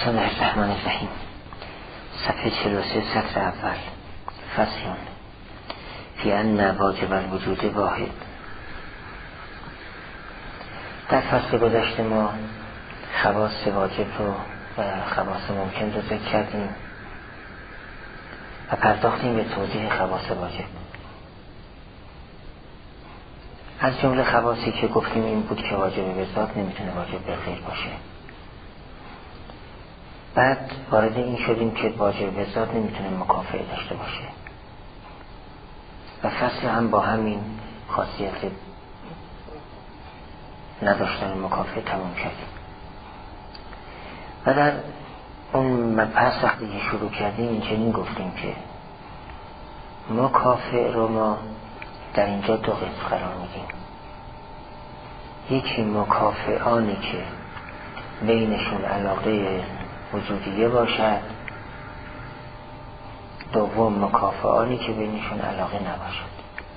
بسم الله الرحمن الرحیم. صفحه 43 سطر اول. فصل فی ان واجب الوجود واحد. در فصل گذشته ما خواص واجب رو و خواص ممکن رو ذکر کردیم و پرداختیم به توضیح خواص واجب. از جمله خواصی که گفتیم این بود که واجب به ذات نمیتونه واجب به غیر باشه. بعد وارد این شدیم که واجب به ذات نمیتونه مکافئه داشته باشه و فصل هم با همین خاصیت نداشتن مکافئه تموم کردیم. و در اون مبحث وقتی که شروع کردیم این چنین گفتیم که مکافئه رو ما در اینجا دو قسم قرار میدیم. یکی مکافئانی که بینشون علاقه وجودیه باشد، دوم مکافئانی که بینشون علاقه نباشد.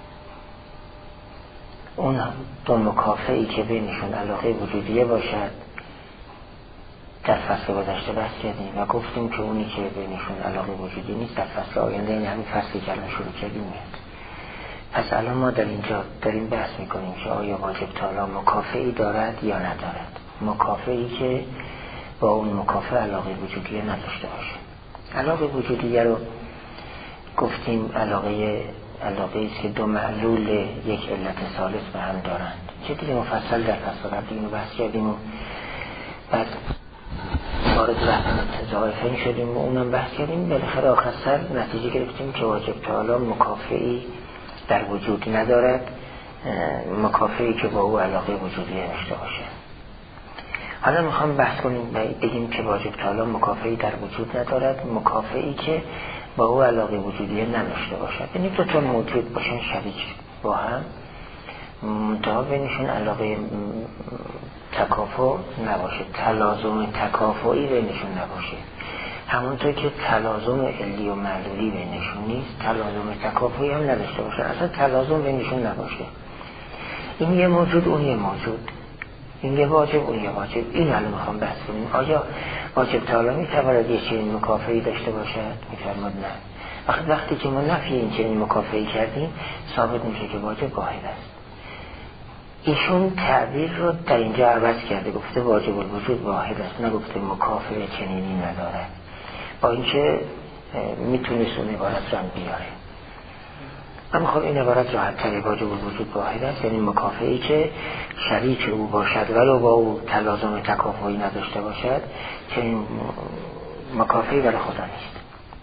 اون دو مکافئی که بینشون علاقه وجودیه باشد در فصل گذشته بحث کردیم و گفتیم که اونی که بینشون علاقه وجودی نیست در فصل آینده، این همین فصلی که الان شروع کردیم میاد. پس الان ما در اینجا داریم بحث میکنیم که آیا واجب تعالی مکافئی دارد یا ندارد. مکافئی که با اون مکافئه علاقه وجودیه نداشته باشه. علاقه وجودیه رو گفتیم علاقه است که دو معلول یک علت ثالث به هم دارند. چه دیگه مفصل در فصل قبلی اینو بحث کردیم و بعد وارد ضعیفین شدیم و اونم بحث کردیم. بالاخره آخر سر نتیجه گرفتیم که واجب تعالی مکافئی در وجود ندارد، مکافئی که با او علاقه وجودیه داشته باشه. حالا میخوام بحث کنیم بگیم که واجب تعالی مکافئی در وجود ندارد، مکافئی که با او علاقه وجودیه نداشته باشد. یعنی دو تا موجود باشن شریک با هم، منتها بینشون علاقه تکافؤ نباشه، تلازم تکافؤی بینشون نباشه. همونطور که تلازم علی و معلولی بینشون نیست، تلازم تکافؤی هم نداشته باشه، اصلا تلازم بینشون نباشه. این یه موجود، اون یه موجود، این یه واجب، اون یه واجب. این الان میخوام بحث کنیم. آیا واجب تعالی میتواند یه چنین مکافئی داشته باشد؟ میفرماد نه. وقتی که ما نفی این چنین مکافئی کردیم ثابت میشه که واجب واحد است. ایشون تعبیر رو در اینجا عوض کرده، گفته واجب الوجود واحد است، نگفته مکافئه چنینی ندارد، با اینکه میتونست اون عبارت رو هم بیاره. اما خب این عبارت راحت تر، واجب الوجود واحد است، یعنی مکافئی که شریک او باشد ولو با او تلازم تکافؤی نداشته باشد، چنین مکافئی برای خدا نیست.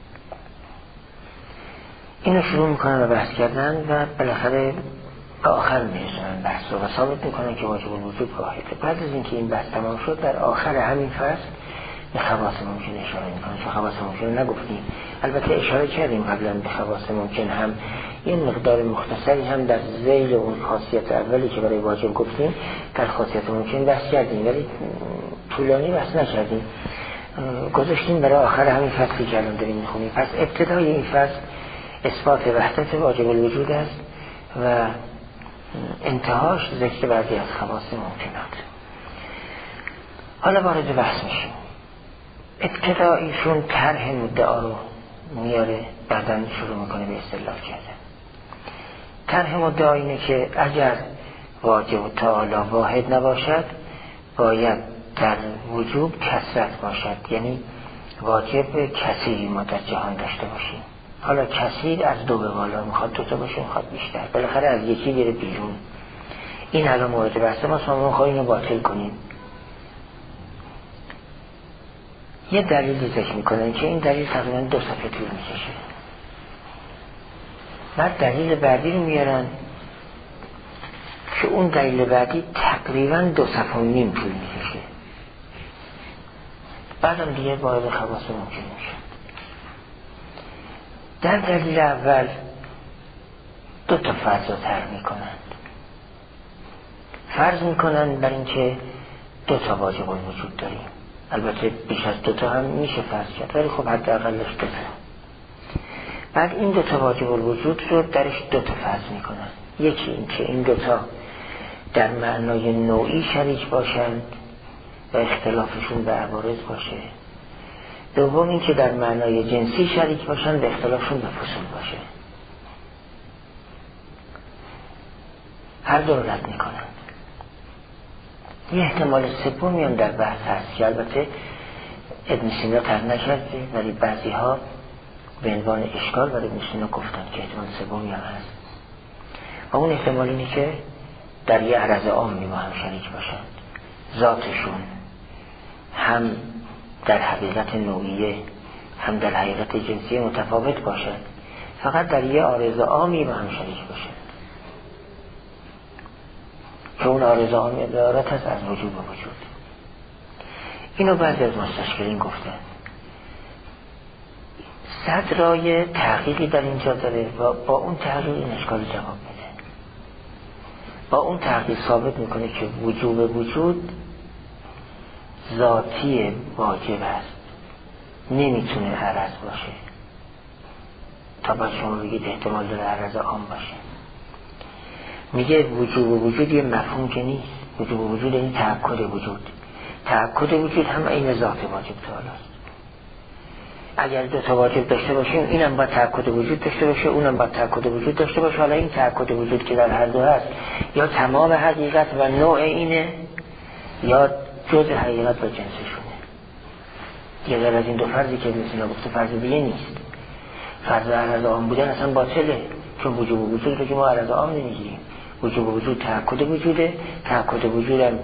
اینو شروع میکنن و بحث کردن و بالاخره به آخر میرسونن بحث رو و ثابت میکنن که واجب الوجود واحده. بعد از اینکه این بحث تمام شد در آخر همین فصل به خواص ممکن اشاره میکنن. چون خواص ممکن نگفتیم، البته اشاره کردیم قبلا به خواص ممکن هم یه مقدار مختصری هم در ذیل اون خاصیت اولی که برای واجب گفتیم در خاصیت ممکن بحث کردیم، ولی طولانی بحث نکردیم، گذاشتیم برای آخر همین فصلی که الان داریم میخونیم. پس ابتدای این فصل اثبات وحدت واجب الوجود است و انتهاش ذکر بعضی از خواص ممکنات. حالا وارد بحث میشیم. ابتدا ایشون طرح مدعا رو میاره، بعداً شروع میکنه به استدلال کردن. طرح مدعا اینه که اگر واجب تعالی واحد نباشد باید در وجوب کثرت باشد، یعنی واجب کثیری ما در جهان داشته باشیم. حالا کثیر از دو به بالا، میخواد دو تا باشه، میخواد بیشتر، بالاخره از یکی بیره بیرون. این الان مورد بحث ما، شما میخواید اینو باطل کنیم. یه دلیلی ذکر میکنن که این دلیل تقریبا 2 صفحه طول میکشه. بعد دلیل بعدی رو میارن که اون دلیل بعدی تقریبا 2 صفحه و نیم طول میکشه. بعدم دیگه وارد خواص ممکن میشه. در دلیل اول 2 تا فرض رو طرح میکنند. فرض میکنن بر اینکه 2 تا واجب الوجود داریم. البته بیش از 2 تا هم میشه فرض کرد، ولی خب حداقلش 2 تا. بعد این 2 تا واجب الوجود رو درش 2 تا فرض میکنن. یکی این که این 2 تا در معنای نوعی شریک باشند و اختلافشون به عوارض باشه، دوم این که در معنای جنسی شریک باشن و اختلافشون به فصول باشه. هر دو رو رد میکنن. یه احتمال سومی هم در بحث هست که البته ابن سینا طرح نکرده، ولی بعضی ها به عنوان اشکال برای ابن سینا گفتن که احتمال سومی هم هست و اون احتمال اینه که در یه عرض عامی با هم شریک باشن، ذاتشون هم در حقیقت نوعیه هم در حقیقت جنسی متفاوت باشد، فقط در یه عارض عامی با هم شریک باشد که اون عارض عامی عبارت هست از وجود و وجود. اینو بعضی از مستشکلین گفتن. صدرای تحقیقی در اینجا داره و با اون تحقیق این اشکال جواب میده. با اون تحقیق ثابت میکنه که وجوب وجود ذاتی واجب است، نمیتونه عرض باشه. تا باید شما بگید احتمال داره عرض عام باشه. میگه وجوب وجود یه مفهوم که نیست. وجوب وجود این تأکد وجود. تأکد وجود هم این ذات واجب تعالی. اگر دو تا واجب داشته باشیم اینم باید تأکد وجود داشته باشه، اونم باید تأکد وجود داشته باشه. حالا این تأکد وجود که در هر دو هست یا تمام حقیقت و نوع اینه یا جزء حقیقت و جنسشونه. یه در از این دو فرضی که مثلا گفته فرض دیگه نیست. فرض عرض عام بودن اصلا باطله، چون وجوب وجود رو که ما عرض عام نمیگیریم. وجوب وجود تأکد وجوده، تأکد وجود هم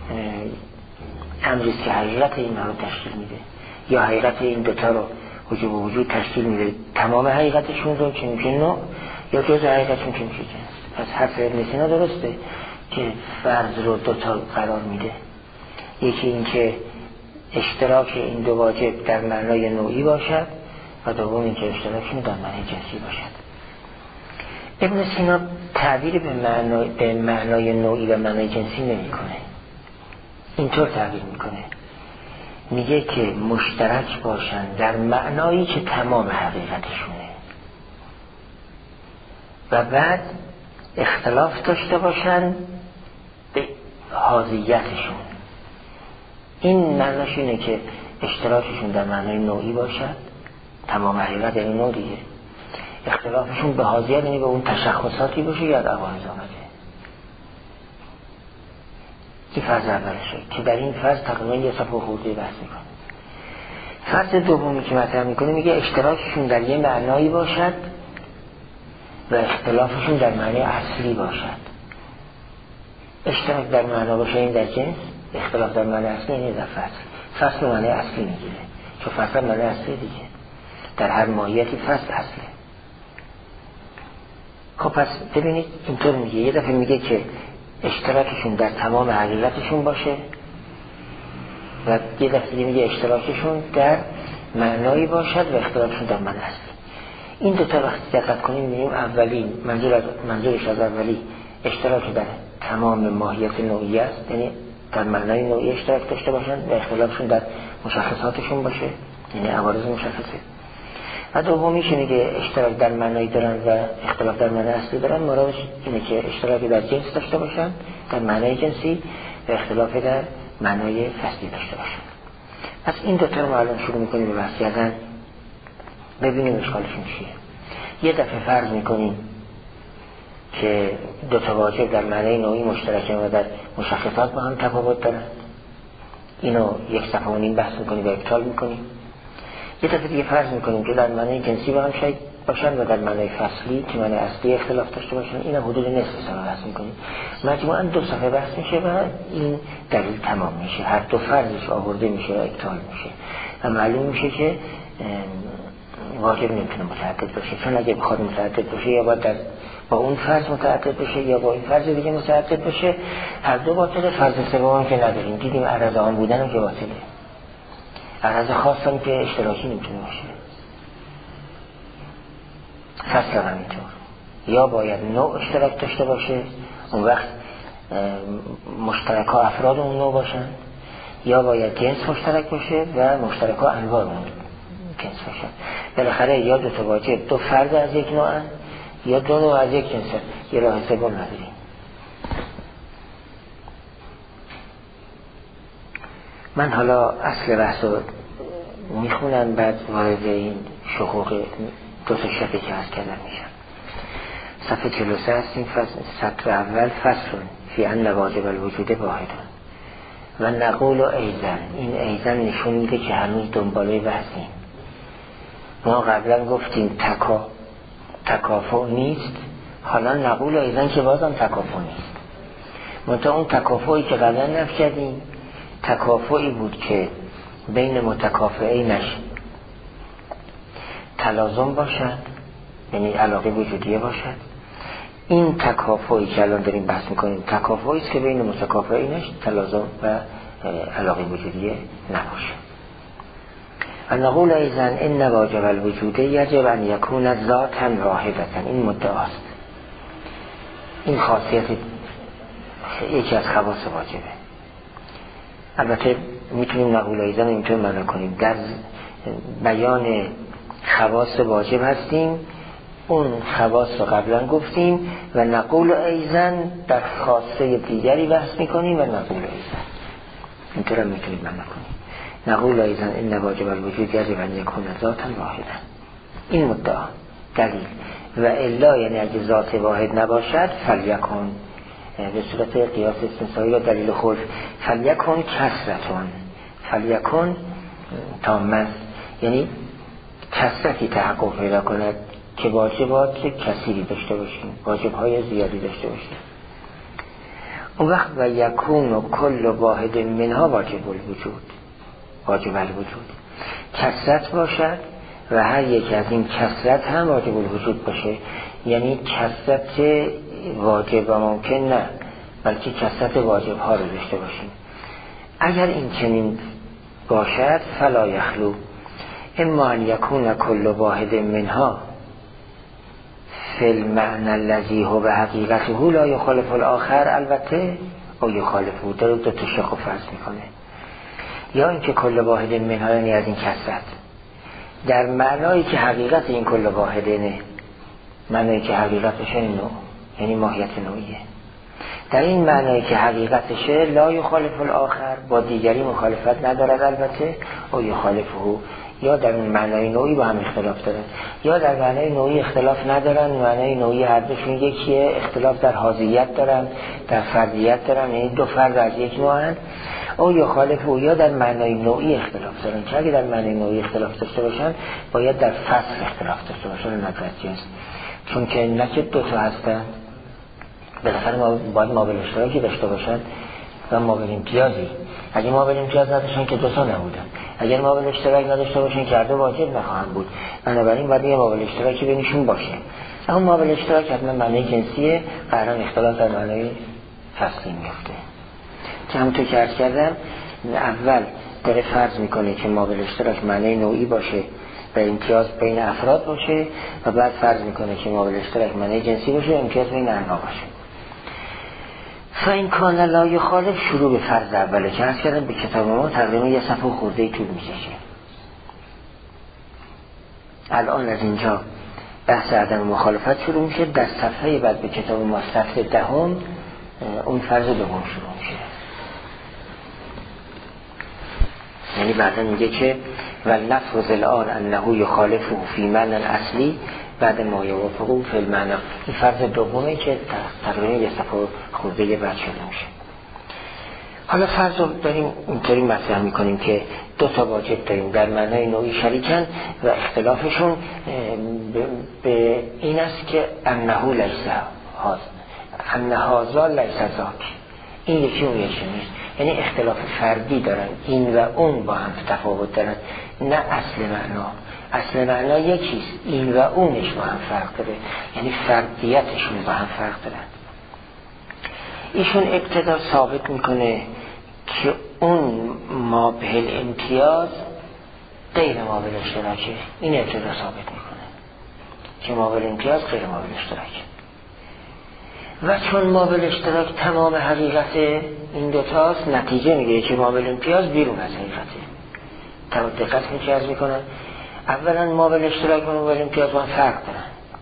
امریست که حقیقت این رو تشکیل میده یا حقیقت این دوتا رو وجوب وجود تشکیل میده، تمام حقیقتشون رو که میشه نوع یا جزء حقیقتشون که میشه جنس. پس حرف ابن سینا درسته که فرض رو دوتا قرار میده. یکی این که اشتراک این دو واجب در معنای نوعی باشد و دوم این که اشتراکشون در معنای جنسی باشد. ابن سینا تعبیر به معنای نوعی و معنای جنسی نمی کنه. اینطور تعبیر میکنه، میگه که مشترک باشن در معنایی که تمام حقیقتشونه و بعد اختلاف داشته باشن به حاضیتشون. این معناش اینه که اشتراکشون در معنای نوعی باشد، تمام حقیقت یعنی نوع دیگه، اختلافشون به حاضیت یعنی به اون تشخصاتی باشه یا عوارض آمده. این فرض اولشه که در این فرض تقریبا یه صفحه خورده بحث میکنه. فرض دومی که مطرح میکنه میگه اشتراکشون در یه معنایی باشد و اختلافشون در معنی اصلی باشد. اشتراک در معنا باشه این در جنس، اختلاف در معنی اصلی این در فصل معنی اصلی میگیره، چون فصل معنی اصلی دیگه، در هر ماهیتی فصل اصله. خب پس ببینید اینطور میگه، یه دفعه میگه که اشتراکشون در تمام حقیقتشون باشه و یه دفعه میگه اشتراکشون در معنایی باشد و اختلافشون در معنی اصلی. این دوتا وقتی دقت کنیم میبینیم اولی منظورش از اولی اشتراک در تمام ماهیت نوعی است، یعنی در معنای نوعی اشتراک داشته باشن و اختلافشون در مشخصاتشون باشه، یعنی عوارض مشخصه. و دومیش اینه که اشتراک در معنایی دارن و اختلاف در معنای اصلی دارن. مرادش اینه که اشتراک در جنس داشته باشن، در معنای جنسی، و اختلاف در معنای فصلی داشته باشن. پس این دوتا رو ما الان شروع میکنیم به بحث کردن، ببینیم اشکالشون چیه. یه دفعه فرض میکنیم که دوتا واجب در معنای نوعی مشترکن و در مشخصات با هم تفاوت دارن. اینو یک صفحه و نیم بحث میکنیم و ابطال میکنیم. یه دفعه دیگه فرض میکنیم که در معنای جنسی با هم شریک باشن و در معنای فصلی که معنای اصلی اختلاف داشته باشن. اینم حدود نصف صفحه بحث میکنیم. مجموعاً 2 صفحه بحث میشه و این دلیل تمام میشه. هر دو فرضش آورده میشه و ابطال میشه و معلوم میشه که واجب نمیتونه متعدد باشه، چون اگه بخواد متعدد باشه یا باید با اون فرض متعدد بشه یا با این فرض دیگه متعدد بشه. هر دو باطله. فرض سوم که نداریم، دیدیم عرض عام بودن هم که باطله، عرض خاص هم که اشتراکی نمیتونه باشه. فصل هم اینطور، یا باید نوع اشتراک داشته باشه، اون وقت مشترک ها افراد اون نوع باشن، یا باید جنس مشترک باشه و مشترک ها انواع اون جنس باشن. بالاخره یا دو تا واجب، 2 فرد از یک نوعن یا 2 نوع از یک جنسن. یه راه سوم نداریم. من حالا اصل بحث رو میخونن بعد وارد این شقوق دو تا شبه که هست کردن میشن. صفحه 43 هستیم. سطر اول فصل فی ان واجب الوجود واحدون و نقول ایزن. این ایزن نشون میده که هنوز دنباله بحثیم. ما قبلا گفتیم تکافؤ نیست، حالا نقول ایزن که بازم تکافؤ نیست. منتها اون تکافؤی که قبلا نفی کردیم تکافؤی بود که بین متکافئینش تلازم باشد، یعنی علاقه وجودیه باشد. این تکافؤی که الان داریم بحث میکنیم تکافؤی است که بین متکافئینش تلازم و علاقه وجودیه نباشه. و نقول ایزن ان واجب الوجود یجب ان یکون ذاتا واحدة. این مدعاست، این خاصیت یکی از خواص واجبه. البته میتونیم نقول ایزن اینطور معنی کنیم در بیان خواص واجب هستیم، اون خواص رو قبلا گفتیم و نقول ایزن در خاصه دیگری بحث میکنیم و نقول ایزن اینطور هم میتونیم معنی کنیم. نقول ایزن ان واجب الوجود یجب ان یکون ذاتا واحدا. این مدعا دلیل. و الا یعنی اگه ذات واحد نباشد فلیکن، به صورت قیاس استثنایی و دلیل خلف، فلیکن کثرتون، فلیکن تامه، یعنی کثرتی تحقق پیدا کند که واجبات کثیری داشته باشیم، واجبهای زیادی داشته باشیم. اون وقت و یکون و کل واحد منها واجب الوجود، واجب الوجود کثرت باشد و هر یک از این کثرت هم واجب الوجود باشه. یعنی کثرت واجب ممکن نه، بلکه کثرت واجب ها رو داشته باشیم. اگر این چنین باشد فلا یخلو اما ان یکون کل واحد منها فی المعنى الذی هو به حقیقته لا یخالف الاخر، البته او یخالفه، در دو تا شق فرض میکنه. یا اینکه کل واحد منها یعنی از این کثرت در معنایی که حقیقت این کل واحده نه، معنایی که حقیقتش نوع یعنی ماهیت نوعیه، در این معنایی که حقیقتشه لا یخالف الاخر، با دیگری مخالفت ندارد البته، او یخالفه، یا در اون معنای نوعی با هم اختلاف دارن یا در معنای نوعی اختلاف ندارن. معنای نوعی هر دوشون یکیه، اختلاف در حاضریت دارن، در فردیت دارن، یعنی دو فرد از یک نوعن. او یخالفه، یا در معنای نوعی اختلاف دارن که اگه در معنای نوعی اختلاف داشته باشن باید در فصل اختلاف داشته باشن، نه در جنس، چون که نه که دو تا هستن، بالاخره باید مابل اشتراکی داشته باشن و مابل امتیازی. اگه مابل امتیاز نداشتن که دو تا نبودن، اگر مابل اشتراک نداشته باشن که هر دو واجب نخواهند بود، بنابراین باید یه مابل اشتراکی بینشون باشه. اما مابل اشتراک حتما معنی جنسیه، قرار اختلاف در معنی فصلی میفته. که همونطور که عرض کردم اول داره فرض میکنه که مابل اشتراک معنی نوعی باشه و امتیاز بین افراد باشه، و بعد فرض میکنه که مابل اشتراک معنی جنسی باشه و امتیاز بین انواع باشه. فاین کان لا یخالف شروع به فرض اوله که عرض کردم به کتاب ما تقریبا یه صفحه خورده طول میکشه. الان از اینجا بحث عدم مخالفت شروع میشه، در صفحه بعد به کتاب ما صفحه 10 اون فرض دوم شروع میشه. یعنی بعدا میگه که ولنفرض الان انه یخالفه فی معنی اصلی بعد ما یوافقه فی المعنی. این فرض دومه که تقریبا یه صفحه خورده بعد شروع میشه. حالا فرض رو داریم اینطوری مطرح میکنیم که دو تا واجب داریم در معنای نوعی شریکن و اختلافشون به این است که انه لیس هاذا، ان هذا لیس ذاک، این یکی اون یکی نیست. یعنی اختلاف فردی دارن، این و اون با هم تفاوت دارن، نه اصل معنا. اصل معنا یکیست، این و اونش با هم فرق داره، یعنی فردیتشون با هم فرق دارن. ایشون ابتدا ثابت میکنه که اون مابهل امتیاز غیر مابهل اشتراکه. این ابتدا ثابت میکنه که مابهل امتیاز غیر مابهل اشتراکه، و چون مابهل اشتراک تمام حقیقت این دوتاست، نتیجه میگیره که مابهل امتیاز بیرون از حقیقته. دقت میکرد میکنن اولا مابهل اشتراک و مابهل امتیاز با فرق دارن،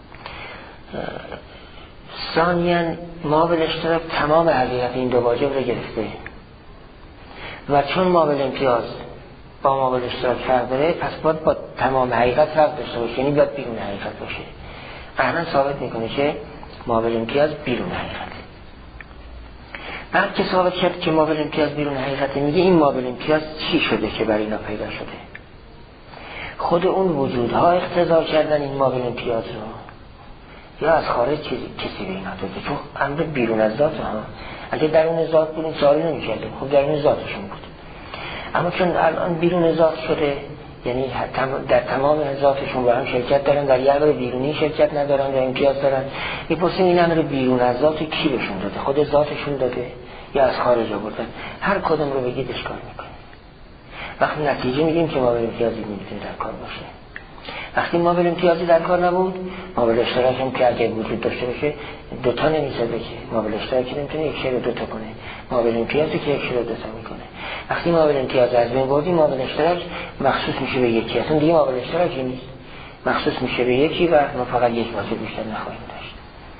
ثانیاً مابهل اشتراک تمام حقیقت این دو واجب رو گرفته، و چون مابهل امتیاز با ما اشتراک فرق داره، پس باید با تمام حقیقت فرق داشته باشه، یعنی باید بیرون حقیقت باشه. قرآن ثابت میکنه که مابل امتیاز بیرون حقیقته. بعد که ثابت شد که مابل امتیاز بیرون حقیقته، میگه این مابل امتیاز چی شده که برای اینا پیدا شده؟ خود اون وجودها اختزار کردن این مابل امتیاز رو، یا از خارج کسی به اینا داده؟ چون امر بیرون از ذات ها. اگه درون ذات بود این سوالی نمی‌کردیم، خب درون ذاتشون بود. اما چون الان بیرون ذات شده، یعنی در تمام ذاتشون با هم شرکت دارن، در یه امر بیرونی شرکت ندارن و امتیاز دارن. میپرسیم این امر بیرون از ذات کی بهشون داده؟ خود ذاتشون داده یا از خارج آوردن؟ هر کدوم رو بگید اشکال میکنه. وقتی نتیجه میگیم که مابل امتیازی نمیتونه در کار باشه. وقتی مابل امتیازی در کار نبود، مابل اشتراک هم که اگه وجود داشته باشه دوتا نمیسازه، که مابل اشتراکی نمیتونه یک شی رو دوتا کنه، مابل امتیازی که یک شی رو دوتا میکنه. وقتی مابل امتیاز از بین بردیم، مابل اشتراک مخصوص میشه به یکی، اصلا دیگه مابل اشتراکی نیست، مخصوص میشه به یکی و ما فقط یک واسه بیشتر نخواهیم داشت.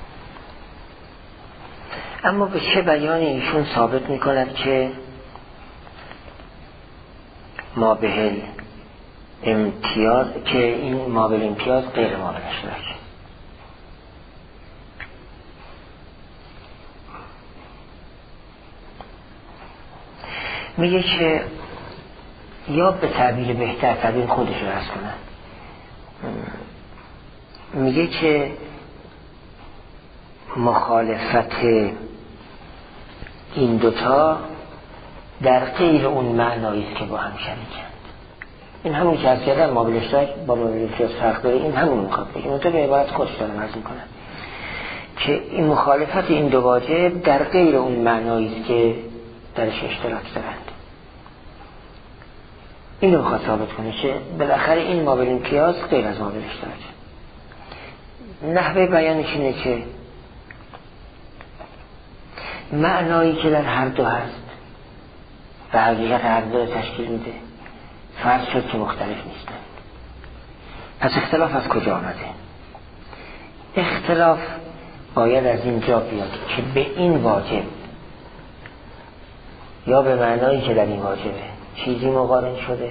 اما به چه بیانی ایشون ثابت میکند که مابل امتیاز، که این مابل امتیاز غیر مابل اشتراک؟ میگه که یا به تعبیر بهتر، تعبیر خودش رو عرض کنم، میگه که مخالفت این دوتا در غیر اون معنایی است که با هم شریکند. این همون که از کردن مابل اشتراک با مابل امتیاز فرق داره، این همون میخواد بگه. منطقه به عبارت خودش دارم عرض میکنم که این مخالفت این دو واجب در غیر اون معنایی است که درش اشتراک دارند. این رو میخواد ثابت کنه که بالاخره این مابل امتیاز غیر از مابل اشتراک. نحوه بیانش اینه که معنایی که در هر دو هست و حقیقت هر دو تشکیل میده، فرض شد که مختلف نیستند. پس اختلاف از کجا آمده؟ اختلاف باید از اینجا بیاد که به این واجب یا به معنایی که در این واجبه چیزی مقارن شده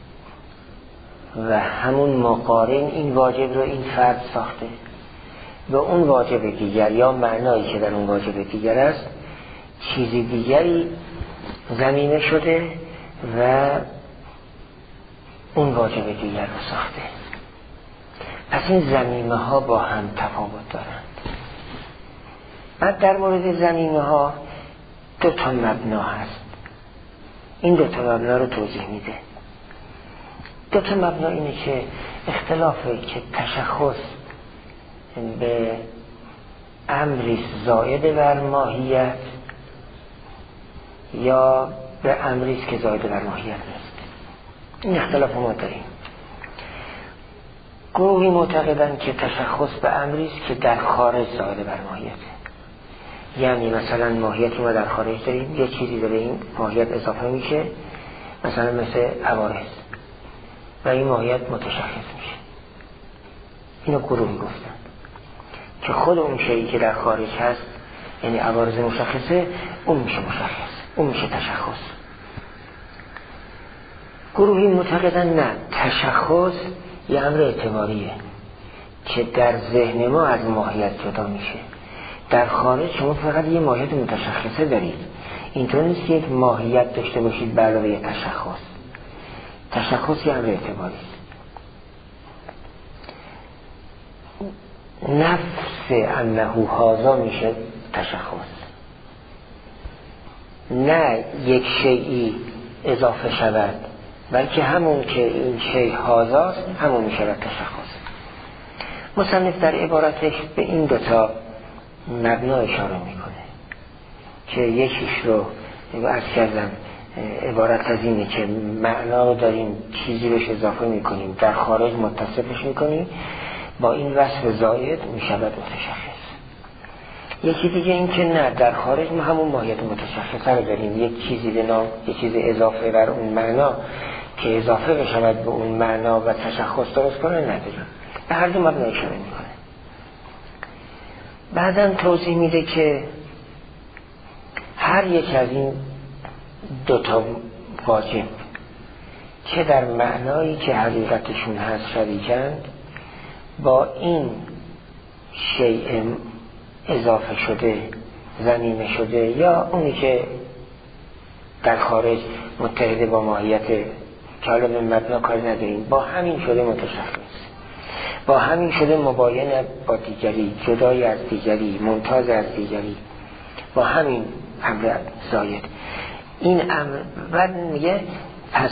و همون مقارن این واجب رو این فرد ساخته، به اون واجب دیگر یا معنایی که در اون واجب دیگر است چیزی دیگری زمینه شده و اون واجب دیگر رو ساخته. پس این زمینه ها با هم تفاوت دارند. بعد در مورد زمینه ها دو تا مبنا هست. این دو تا مبنا رو توضیح میده. دو تا مبنا اینه که اختلافه که تشخص به امری زائد بر ماهیت یا به امری که زائد بر ماهیت نیست. این اختلاف ما داریم. گروهی معتقدن که تشخص به امری که در خارج زائد بر ماهیته، یعنی مثلا ماهیتی ما در خارج داریم، یه چیزی به این ماهیت اضافه میشه، مثلا مثل عوارض، و این ماهیت متشخص میشه. اینو گروهی گفتن که خود اون شیئی که در خارج هست، یعنی عوارض مشخصه، اون میشه مشخص، اون میشه تشخص. گروهی معتقدن نه، تشخص یه امر اعتباریه که در ذهن ما از ماهیت جدا میشه. در خارج شما فقط یه ماهیت متشخصه دارید، اینطور نیست که یک ماهیت داشته باشید به علاوه تشخص. تشخص یه امر اعتباری است. نفس انه هذا میشه تشخص، نه یک شیئی اضافه شود، بلکه همون که این شیء هذاست همون میشه تشخص. مصنف در عبارتش به این دوتا مبنا اشاره میکنه که یکیش رو عرض کردم عبارت از اینه که معنا رو داریم چیزی بهش اضافه میکنیم، در خارج متصفش میکنیم، با این وصف زائد میشود متشخص. یکی دیگه این که نه، در خارج ما همون ماهیت متشخصه رو داریم، یک چیزی به نام، یک چیز اضافه بر اون معنا که اضافه بشود به اون معنا و تشخص درست کنه نداریم. به هر دو مبنا اشاره میکنه. بعدم توضیح میده که هر یک از این دوتا واجب که در معنایی که حقیقتشون هست شریکند با این شیء اضافه شده ضمیمه شده یا اونی که در خارج متحد با ماهیت که حالا به مبنا کار نداریم، با همین شده متشخص، با همین شده مباین با دیگری، جدای از دیگری، ممتاز از دیگری، با همین امر زاید. این امر و میگه پس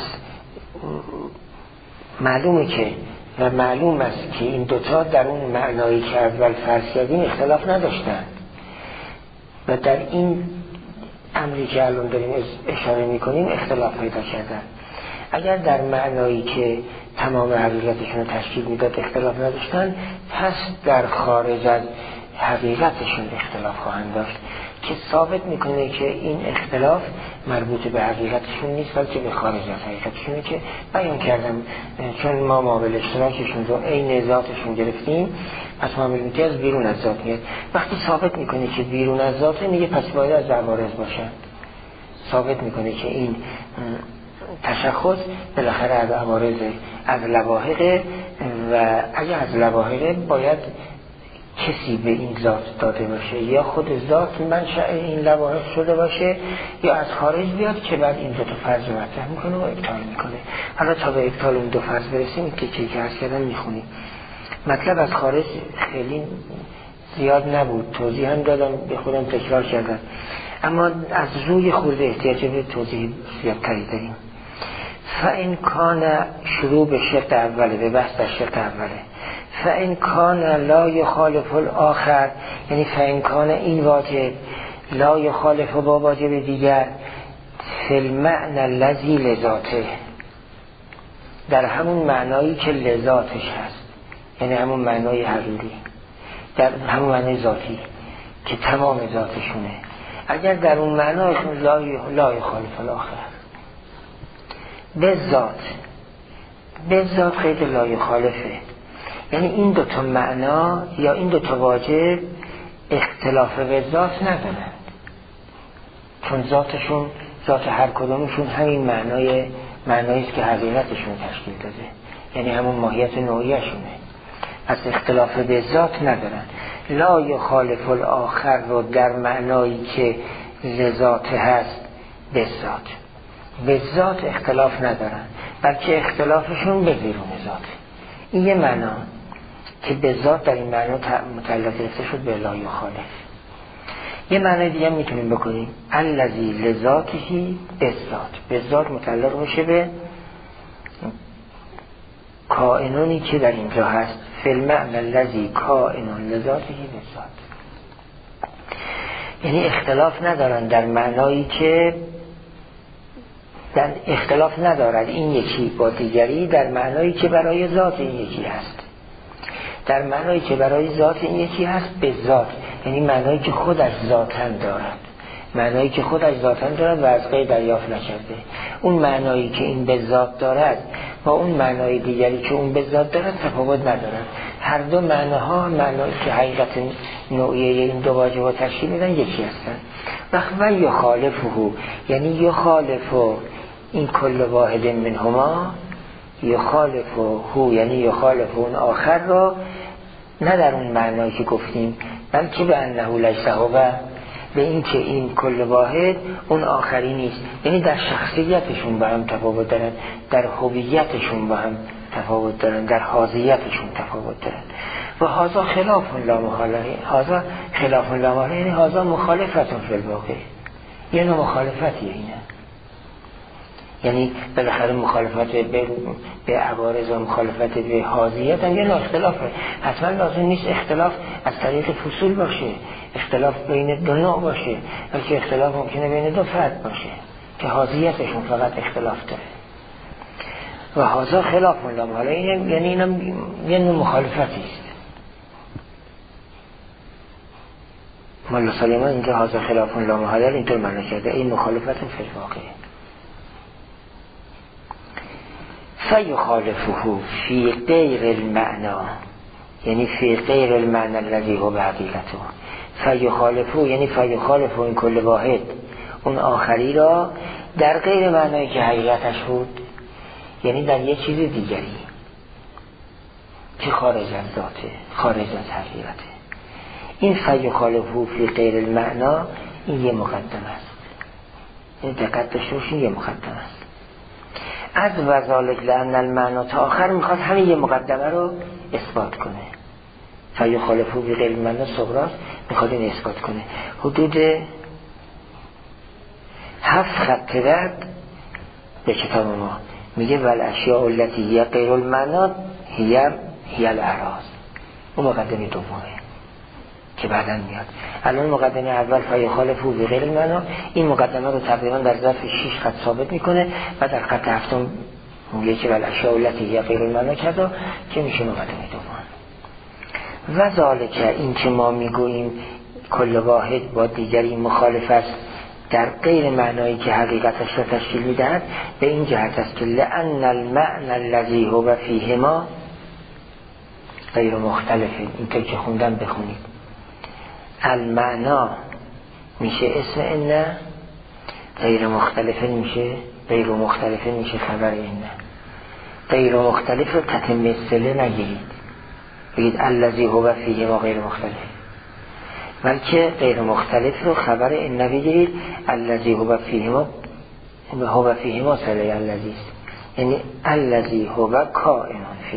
معلومه که و معلوم است که این دوتا در اون معنایی که اول فرض کردیم اختلاف نداشتند و در این امری که الان داریم اشاره میکنیم اختلاف پیدا کردن. اگر در معنایی که تمام حقیقتشون رو تشکیل میداد اختلاف نداشتن، پس در خارج از حقیقتشون اختلاف خواهند داشت که ثابت میکنه که این اختلاف مربوط به حقیقتشون نیست بلکه به خارج از حقیقتشونه که بیان کردم. چون ما مابل اشتراکشون رو عین ذاتشون گرفتیم، پس معامل امتیاز بیرون از ذات میاد. وقتی ثابت میکنه که بیرون از ذاته، میگه پس باید از عوارض باشند. ثابت میکنه که این تشخص بالاخره از عوارض، از لواحق، و اگه از لواحق باید کسی به این ذات داده باشه، یا خود ذات منشأ این لواحق شده باشه، یا از خارج بیاد که بعد این دو تا فرض رو مطرح میکنه و ابطال میکنه. حالا تا به ابطال اون دو فرض برسیم این که عرض کردن میخونیم. مطلب از خارج خیلی زیاد نبود، توضیح هم دادم، به خودم تکرار کردم، اما از روی خورده احتیاج به توضیح زیادتری داریم. فإن کان شروع به شرط اوله، به بحث در شرط اوله. فإن کان لا یخالف الآخر، یعنی فإن کان این واجب لا یخالف با واجب دیگر، فی المعنى الذی لذاته، در همون معنایی که لذاتش هست، یعنی همون معنای حقیقی، در همون معنای ذاتی که تمام ذاتشونه. اگر در اون معنایشون لا یخالف الآخر به ذات خیلی لا یخالفه، یعنی این دوتا معنا یا این دوتا واجب اختلاف به ذات ندارند، چون ذاتشون، ذات هر کدومشون همین معناییست که حقیقتشون تشکیل داده، یعنی همون ماهیت نوعیشونه. پس اختلاف به ذات ندارن. لا یخالف الآخر رو در معنایی که لذات هست به ذات اختلاف ندارن، بلکه اختلافشون به بیرون ذات. این یه معنا که به ذات در این معنا متعلق گرفته شد به لا یخالف. یه معنی دیگه میتونیم بکنیم الذی لذاته به ذات متعلق میشه به کائنونی که در اینجا هست، فی المعنى الذی کائنون لذاته به ذات. یعنی اختلاف ندارن در معنایی که در اختلاف ندارد این یکی با دیگری در معنایی که برای ذات این یکی هست، در معنایی که برای ذات این یکی هست به ذات، یعنی معنایی که خودش ذاتن دارد، معنایی که خودش ذاتن دارد و از غیر دریافت نکرده. اون معنایی که این به ذات دارد با اون معنای دیگری که اون به ذات دارد تفاوت ندارد. هر دو معناها معنایی که حقیقت نوعیه این دو واجب تشکیل میدن یکی هستن. و یخالفه، یعنی یخالفه این کل واحد منهما، یخالفه یعنی یخالفه اون آخر را، نه در اون معنایی که گفتیم، بلکه به انه لیس هو، به این که این کل واحد اون آخری نیست، یعنی در شخصیتشون با هم تفاوت دارن، در هویتشون با هم تفاوت دارن، در حاضیتشون تفاوت دارن. و هذا خلاف لا محاله، هذا خلاف لا محاله، یعنی هذا مخالفتون فی الواقع، یه نوع مخالفتیه اینه. یعنی بالاخره مخالفت به عوارض و مخالفت به حاضیت هم یه نوع اختلافه. حتما لازم نیست اختلاف از طریق فصول باشه، اختلاف بین دو نوع باشه، بلکه اختلاف ممکنه بین دو فرد باشه که حاضیتشون فقط اختلاف داره. و هذا خلاف لا محاله، یعنی اینم یه نوع مخالفتی است. مولا سلیمان اینجا هذا خلاف لا محاله اینطور معنی کرده، این مخالفت فی الواقع. فیخالفه فی غیر المعنى، یعنی فی غیر المعنى الذی هو بحقیقته. فیخالفه یعنی فیخالفه این کل واحد اون آخری را در غیر معنایی که حقیقتش بود، یعنی در یه چیز دیگری که خارج از ذاته، خارج از حقیقته. این فیخالفه فی غیر المعنا، این یه مقدمه است. این دقت داشته باشین، یه مقدمه است. از وذالک لأن المعنا تا آخر میخواد همین یه مقدمه رو اثبات کنه. فیخالفه فی غیر المعنا صغراست، میخواد این اثبات کنه. حدود 7 خط رد به کتاب ما میگه والاشیاء التی هی غیر المعنا هی الاعراض. اون مقدمه دومه که بعداً میاد. الان مقدمه اول فیخالفه فی غیر المعنا، این مقدمه رو تقریبا در ظرف 6 خط ثابت میکنه و در خط هفتم میگه که والاشیاء التی هی غیر المعنا کذا، که میشه مقدمه دوم. و ذالک، این که ما میگوییم کل واحد با دیگری مخالف است در غیر معنایی که حقیقتش را تشکیل میدهد، به این جهت است که لأن المعنى الذی هو فیهما غیر مختلف. این که خوندم بخونید. المعنا میشه اسم ان، غیر مختلف میشه خبر ان. غیر مختلف رو تحت مثله نگیرید، بگید الذی هو فیهما غیر مختلف، بلکه غیر مختلف رو خبر ان بگیرید. الذی هو فیهما صله الذی است، یعنی الذی هو کائن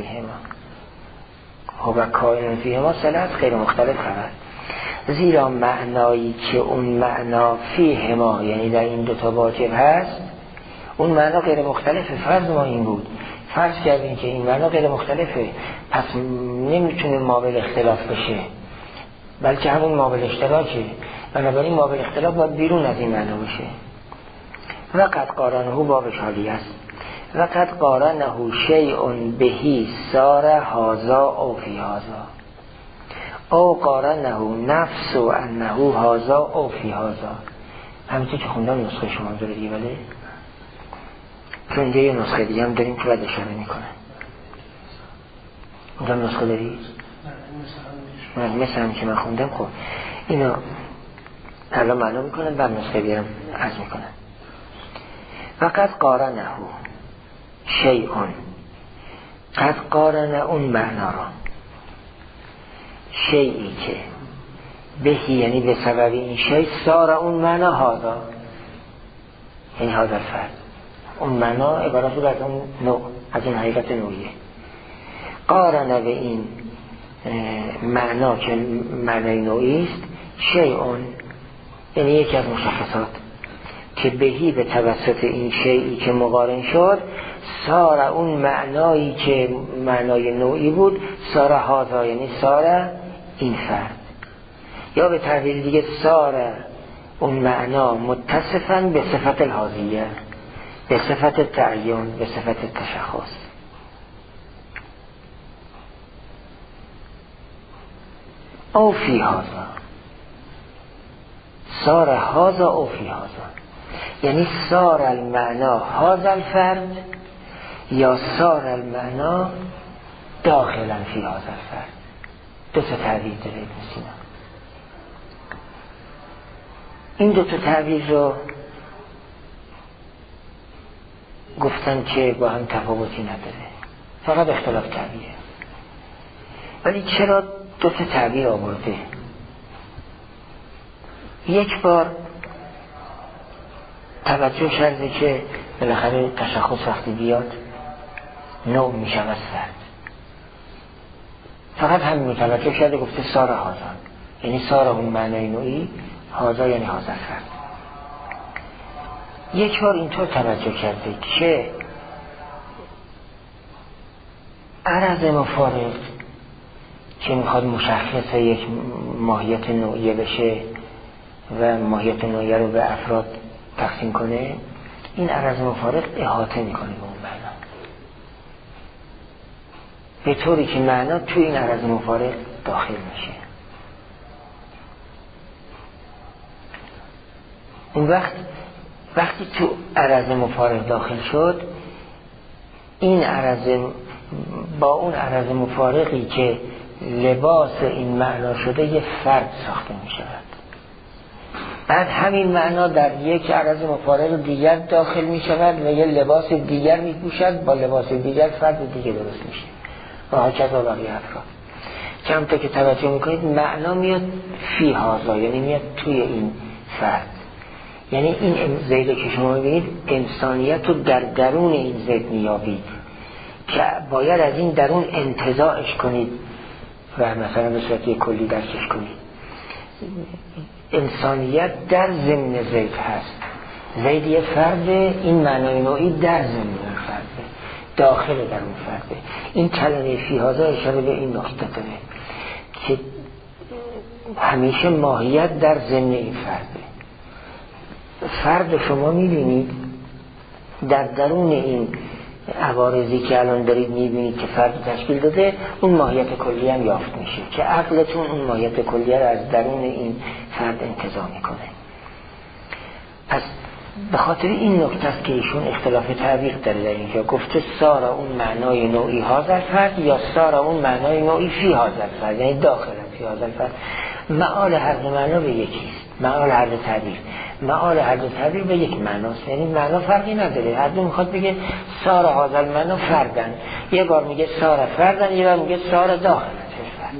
فیهما صله است، غیر مختلف خبر. زیرا معنایی که اون معنا فیهما، یعنی در این دوتا واجب هست، اون معنا غیر مختلفه. فرض ما این بود، فرض کردیم که این معنا غیر مختلفه، پس نمیتونه مابل اختلاف بشه، بلکه همون مابل اشتراکه. بنابراین مابل اختلاف باید بیرون از این معنا بشه. و قد قارنه بابش حالی است. و قد قارنه شیء بهی سار هذا او فی هذا، او قارنه نفس و انه هذا او فی هذا. همینطور که خوندم نسخه شما داره دیگه، ولی چون یه نسخه دیگه هم داریم که باید اشاره میکنه. اونجا نسخه دارید؟ مثل هم که من خوندم. خب اینو الان معنا میکنن، بعد نسخه بیارم عرض میکنن. وقد قارنه شیئون، قد قارنه اون معنا را، شیئی که بهی یعنی به سبب این شیء سار اون معنا هذا، یعنی هذا الفرد، اون معنا عبارت بود از اون نوع، از این حقیقت نوعیه. قارنه به این معنا که معنای نوعی است، شیئون یعنی یکی از مشخصات که بهی به توسط این شیئی که مقارن شد، سار اون معنایی که معنای نوعی بود، سار هذا یعنی سار این فرد، یا به تعبیر دیگه سار اون معنا متصفاً به صفت الحاضیه، به صفت تعین، به صفت تشخص. او فی هذا، سار هذا او فی هذا، یعنی سار المعنا هذا الفرد یا سار المعنا داخلا فی هذا الفرد. دو تا تعبیر داره ابن سینا. این دو تا تعبیر رو گفتن که با هم تفاوتی نداره، فقط اختلاف تعبیره. ولی چرا دو تا تعبیر آورده؟ یک بار توجه شده که بالاخره تشخص وقتی بیاد نوع میشه از فرد، فقط همین رو توجه شده، گفته سار هذا، یعنی سار اون معنای نوعی، هذا یعنی هذا فرد. یک بار اینطور توجه کرده که عرض مفارق که میخواد مشخص یک ماهیت نوعیه بشه و ماهیت نوعیه رو به افراد تقسیم کنه، این عرض مفارق احاطه میکنه به اون معنا، به طوری که معنا تو این عرض مفارق داخل میشه. اون وقتی تو عرض مفارق داخل شد، این عرض با اون عرض مفارقی که لباس این معنا شده یه فرد ساخته می شود. بعد همین معنا در یک عرض مفارق دیگر داخل می شود و یه لباس دیگر می پوشد، با لباس دیگر فرد دیگه درست میشه و هاکذا بقیه افراد. چند تا که توجه میکنید معنا میاد فی هازا، یعنی میاد توی این فرد، یعنی این زید که شما میبینید انسانیت رو در درون این زید میابید که باید از این درون انتزاعش کنید و مثلا به صورت کلی درکش کنید. انسانیت در ضمن زید هست، زید یه فرده، این معنای نوعی در ضمن اون فرده، داخل در اون فرده. این کلمه فی هازا اشاره به این نکته داره که همیشه ماهیت در ضمن این فرده. فرد شما میبینید در درون این عوارضی که الان دارید میبینید که فرد تشکیل داده، اون ماهیت کلی هم یافت میشه که عقلتون اون ماهیت کلی رو از درون این فرد انتزاع میکنه. پس به خاطر این نکته است که ایشون اختلاف تعبیر داره در اینجا، گفته سارا اون معنای نوعی هازر فرد یا سارا اون معنای نوعی فی هازر فرد، یعنی داخل فی هازر فرد. معال هر دو معنا به یکیست، معال هر دو تعبیر، معال هر دو تعبیر به یک معناست، یعنی معنا فرقی نداره. هر دو میخواد بگه سارا هازر معنا فردن، یه بار میگه سارا فردن، یه بار میگه سارا داخل فرد.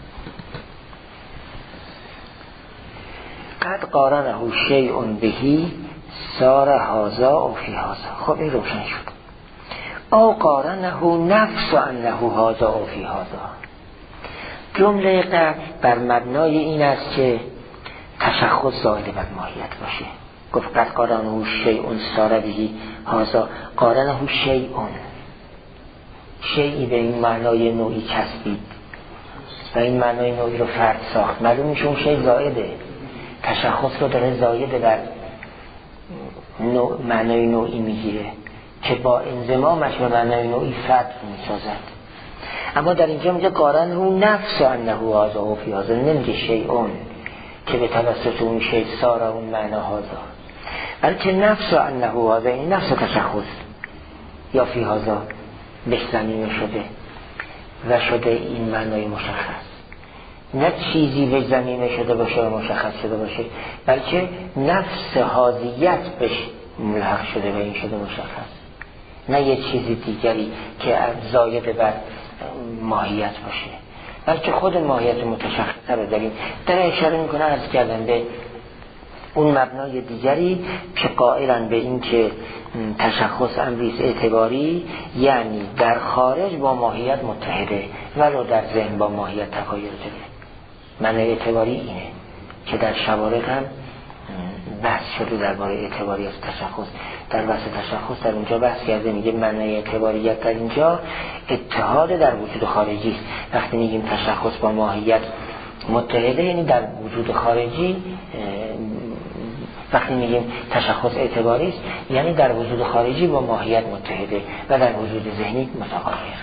قد قارنه شیء بهی سارا هازا و فی هازا. خب این روشن شد. او قارنه نفس انه هازا و فی هازا. جمله قبل بر مبنای این است که تشخص زائد بر ماهیت باشه. گفت قد قارنه شیء سارا بهی هازا، قارنه شیء، شیئی به این معنای نوعی چسبید و این معنای نوعی رو فرد ساخت. معلوم میشه اون شیء زائده، تشخص رو داره زائد بر معنای نوعی میگیره که با انضمامش به معنای نوعی فرد میسازد. اما در اینجا میگه قارنه نفس انه هازا و فی هازا، نمیگه شیئون که به توسط اون شیء سارا اون معنا هازا، بلکه نفس انه هازا، این نفس تشخص یا فی هازا بهش ضمیمه شده و شده این معنای مشخص، نه چیزی به ضمیمه شده باشه و مشخص شده باشه، بلکه نفس حاضیت بهش ملحق شده و این شده مشخص، نه یه چیزی دیگری که زاید بر ماهیت باشه، بلکه خود ماهیت متشخص رو داریم. در اشاره میکنه عرض کردن به اون مبنای دیگری که قائلن به این که تشخص امریز اعتباری، یعنی در خارج با ماهیت متحده ولو در ذهن با ماهیت تغایر داره. معنی اعتباری اینه که در شوارق هم بحث شده درباره اعتباری از تشخص. در بحث تشخص در اونجا بحث کرده، میگه معنی اعتباریت در اینجا اتحاد در وجود خارجی است. وقتی میگیم تشخص با ماهیت متحده، یعنی در وجود خارجی. وقتی میگیم تشخص اعتباری است، یعنی در وجود خارجی با ماهیت متحده و در وجود ذهنی متغایر.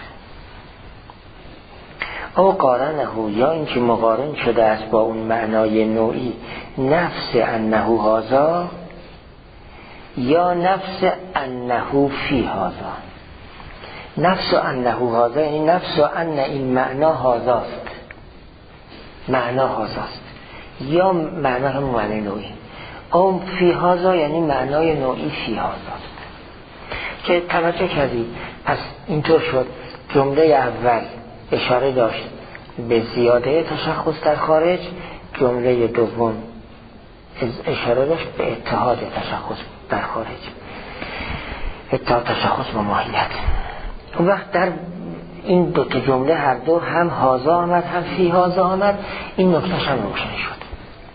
او قارنه، یا اینکه مقارن شده است با اون معنای نوعی نفس انه هازا یا نفس انه فی هازا. نفس انه هازا یعنی نفس ان این معنا هازاست، معنا هازاست، یا معنا هم معنی نوعی. او فی هازا یعنی معنای نوعی فی هازاست. که توجه کردید پس اینطور شد جمله اول اشاره داشت به زیاده تشخص در خارج، جمله دوم اشاره داشت به اتحاد تشخص در خارج، اتحاد تشخص با ماهیت. اون وقت در این دو تا جمله هر دو هم هازا آمد هم فی هازا آمد. این نکتهش هم روشن شد.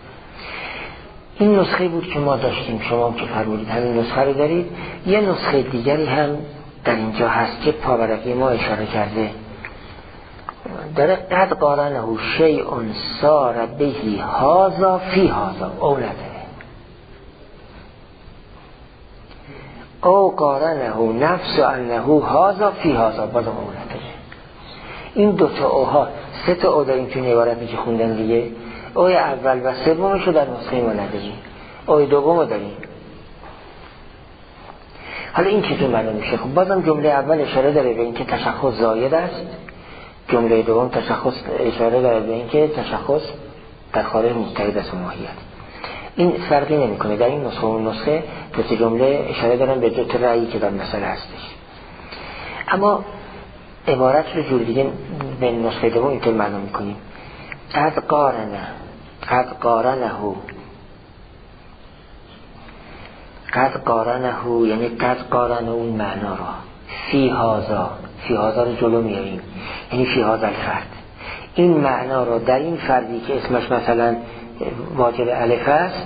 این نسخه بود که ما داشتیم، شما که فرمودید همین نسخه رو دارید. یه نسخه دیگری هم در اینجا هست که پاورقی ما اشاره کرده، داره قد قارنه شیء سار بهی هازا فی هازا، او نداره. او قارنه نفس انه هازا فی هازا، بازم او نداره. این دوتا اوها، سه تا او داریم که عبارتی که خوندن دیگه. اوی اول و سومش رو در نسخه ما نداریم، اوی دوم رو داریم. حالا این چطور معلوم میشه؟ خب بازم جمله اول اشاره داره به این که تشخص زاید است، جمله دوم تشخص اشاره داره به این که تشخص در خارج متحد است و ماهیت. این فرقی نمیکنه. در این نسخه و نسخه دو جمله اشاره دارن به دو تا رأیی که در مسئله هستش. اما عبارت رو جور دیگه به نسخه دوم اینطور معنا میکنیم: قد قارنه یعنی قد قارنه اون معنا را فی هذا رو جلو میاریم، یعنی فی هذا الفرد، این معنا را در این فردی که اسمش مثلا واجب الف است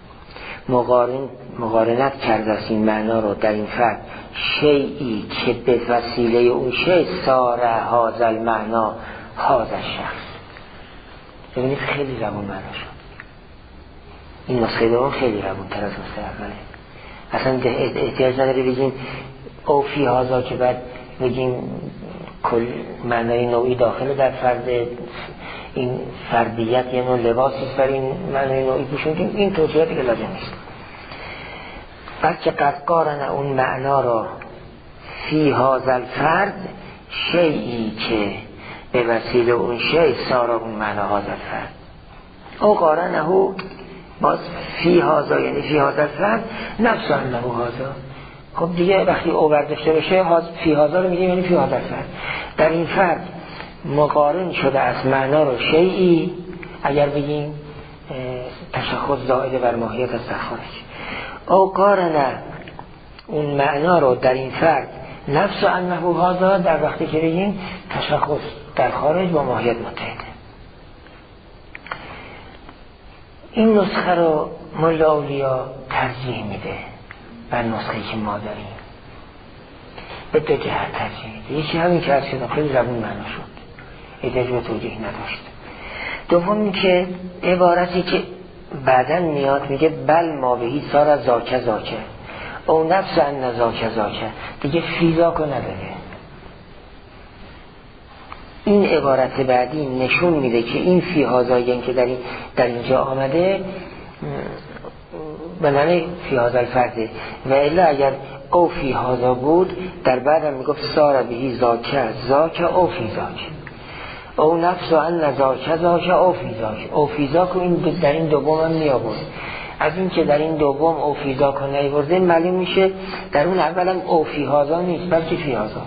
مقارنت کرده است این معنا را در این فرد شیئی که به وسیله اون شیء صار هذا المعنا هذا الشخص. ببینید خیلی روون معنا شد. این نسخه دوم خیلی روون تر از نسخه اوله. اصلا احتیاج نداره بگیم او فی هذا که بعد بگیم کل معنای نوعی داخل در فرد، این فردیت یه نوع لباسی است برای این معنای نوعی پوشوندیم. این توضیحاتی که لازم نیست. بلکه قد قارنه اون معنا را فی هذا الفرد شیئی که به وسیله اون شیء صار اون معنا هذا الفرد. او قارنه باز فی هذا یعنی فی هذا الفرد نفس انه هذا. خب دیگه وقتی او برداشته بشه فی هذا رو میگیم یعنی فی هذا الفرد. در این فرد مقارن شده از معنا رو شیئی، اگر بگیم تشخص زائد بر ماهیت از خارج. او قارنه اون معنا رو در این فرد نفس انه هذا، در وقتی که بگیم تشخص در خارج با ماهیت متحده. این نسخه رو ملا اولیا ترجیح میده بر نسخه‌ای که ما داریم. به دو جهت ترجیح میده. یکی همین که از خیلی روون معنا شد، احتیاج به توضیح نداشت. دوم این که عبارتی که بعداً میاد میگه بل ما بهی سار زاکه او نفس ان زاکه دیگه فیزاکو نداره. این عبارت بعدی نشون میده که این فی هذا که در اینجا آمده به معنی فی هذا الفرده، و الا اگر او فی هذا بود در بعد هم میگفت سار بهی زاکه او فی زاکه او نفس ان زاکه او فی زاکه این در این دوم هم میابود. از این که در این دوم او فی زاکه نیورده معلوم میشه در اون اول هم او فی هذا نیست بلکه فی هذا.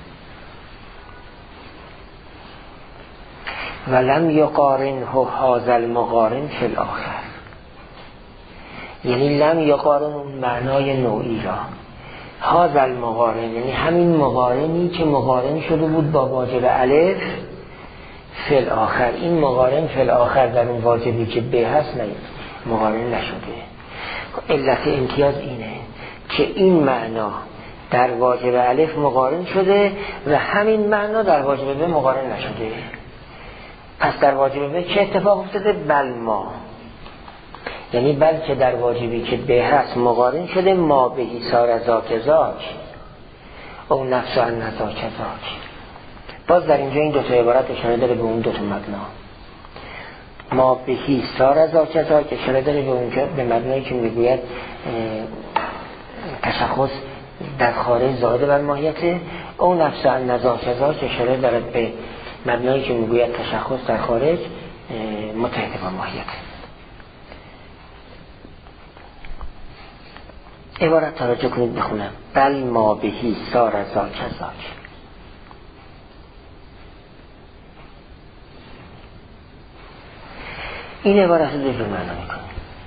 ولم یقارنه هذا المقارن فی الاخر، یعنی لم یقارن اون معنای نوعی را، هذا المقارن یعنی همین مقارنی که مقارن شده بود با واجب الف فی الاخر. این مقارن فی الاخر در اون واجبی که به هست مقارن نشده. علت امتیاز اینه که این معنا در واجب الف مقارن شده و همین معنا در واجب به مقارن نشده. پس در واجب به چه اتفاق افتاده؟ بل ما، یعنی بلکه در واجبی که به هست مقارن شده ما به ایثار زاک او نفس ان زاک. باز در اینجا این دوتا عبارت اشاره داره به اون دوتا مبنا. ما به ایثار زاک اشاره داره به اونجا به مبنایی که میگوید تشخص در خارج زائد بر ماهیته. او نفس ان زاک اشاره داره به مبنایی که میگوید تشخص در خارج متحد با ماهیت. عبارت توجه کنید بخونم. بل ما بهی سار زاک. این عبارت رو دو جور معنا میکنه.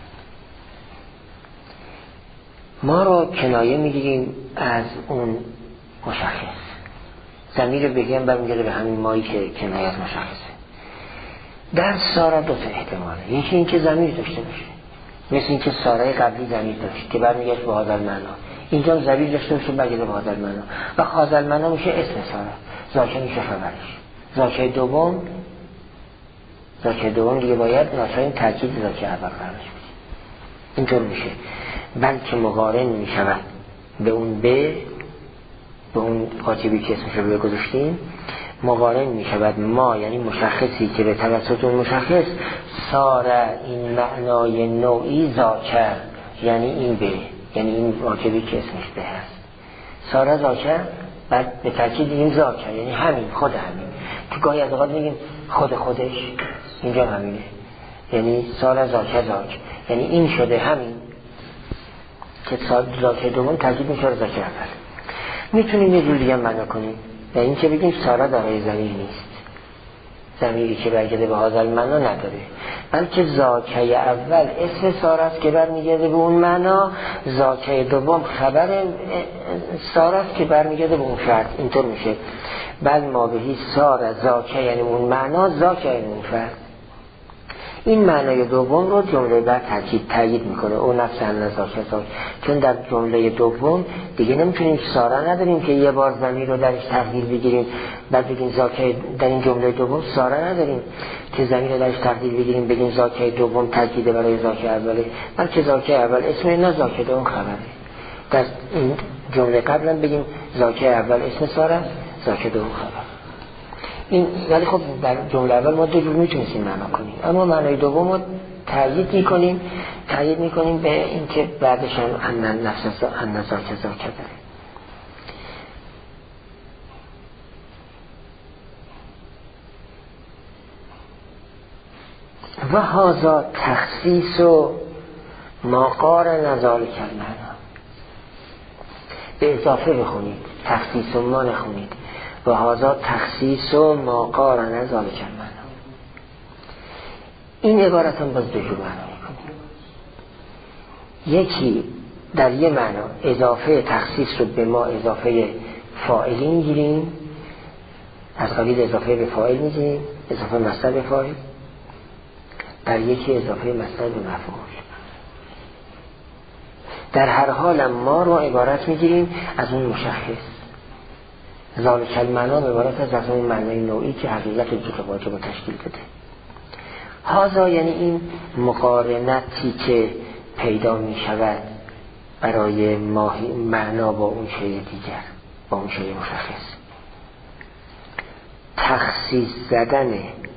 ما رو کنایه میگیریم از اون مشخص. ضمیر بگیم برمیگرده به همین مایی که کنایت مشخصه. در سارا دو تا احتماله. یکی این که ضمیر داشته باشه، مثل این که سارای قبلی ضمیر داشت که برمیگشت به هذا المعنا، اینجا ضمیر داشته باشه برگرده به هذا المعنا و هذا المعنا میشه اسم سارا، زاکه میشه خبرش. زاکه دوم دیگه باید ناچارین تاکید زاکه اول قرارش بشه. اینطور میشه بلکه مقارن میشود به اون واجبی که اسمش رو گذاشتیم، مقارن می شود ما یعنی مشخصی که به توسط اون مشخص ساره این معنای نوعی زاکه، یعنی این به، یعنی این واجبی که اسمش به هست ساره زاکه، بعد به تاکید این زاکه یعنی همین خود همین که گاهی از اوقات میگیم خودش، اینجا همینه. یعنی سار زاکه زاک، یعنی این شده همین که زاکه دوم تجدید میشه رو زاکه اول. میتونیم یه جور دیگه معنا کنیم، یعنی این که بگیم سارا دارای ضمیر نیست، ضمیری که برگرده به هذا المعنا نداره، بلکه زاکه اول اسم سارا است که برمیگرده به اون معنا، زاکه دوم خبر سارا است که برمیگرده به اون فرد. اینطور میشه بل ما بهی سارا زاکه یعنی اون معنا، زاکه یعنی اون فرد. این معنای دوم رو جمله بعد تأکید میکنه، او نفس زاکه زاک، چون در جمله دوم دیگه نمیتونیم سارا نداریم که یه بار ضمیر رو درش تقدیر بگیریم بعد بگیم زاکه. در این جمله دوم سارا نداریم که ضمیر رو درش تقدیر بگیریم بگیم زاکه دوم تأکیده برای زاکه اوله، بلکه زاکه اول اسم، نه زاکه دوم خبره. در این جمله قبلا بگیم زاکه اول اسم سارا، زاکه دوم خبر. این ولی خب در جمله اول ما دو جور میتونستیم معنا کنیم، اما معنای دوم رو تأیید میکنیم به اینکه بعدش هم نفس زاکه زاکه داره. و هذا تخصیص و ما قارن ذلک المعنا. به اضافه بخونید، تخصیص و ما نخونید. و هذا تخصیص و ما قارن ذلک المعنا. این عبارت هم باز دو جور معنا میکنیم. یکی در یه معنا اضافه تخصیص رو به ما اضافه فاعلی میگیریم، از قبیل اضافه به فاعل میگیریم، اضافه مصدر به فاعل. در یکی اضافه مصدر به مفعول. در هر حال ما رو عبارت میگیریم از اون مشخص. ذالک المعنا عبارت از اون معنای نوعی که حقیقت جزء واجب تشکیل بده. هذا یعنی این مقارنتی که پیدا می شود برای معنا با اون شیء دیگر، با اون شیء مشخص. تخصیص زدن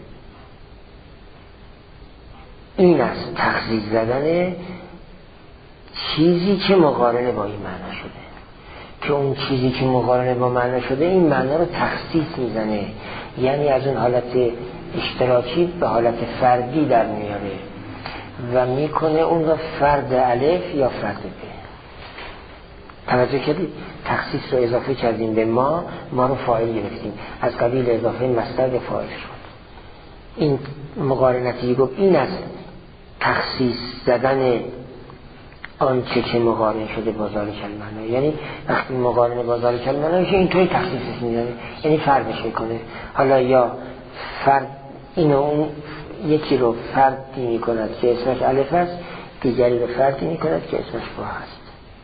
این است، تخصیص زدن چیزی که مقارنه با این معنا شده، که اون چیزی که مقارنه با معنا شده این معنا رو تخصیص میزنه، یعنی از اون حالت اشتراکی به حالت فردی در میاره و میکنه اون رو فرد الف یا فرد ب. توجه کردید؟ تخصیص رو اضافه کردیم به ما رو فاعل گرفتیم، از قبیل اضافه مصدر به فاعل شد. این مقارنتی گفت این است تخصیص زدن آنچه که مقارن شده با ذالک المعنا، یعنی وقتی مقارنه با ذالک المعنا میشه اینطوری تخصیصش میزنه، یعنی فردش میکنه. حالا یا فرد اینو اون یکی رو فردی میکند که اسمش الف است، دیگری رو فردی میکند که اسمش با هست.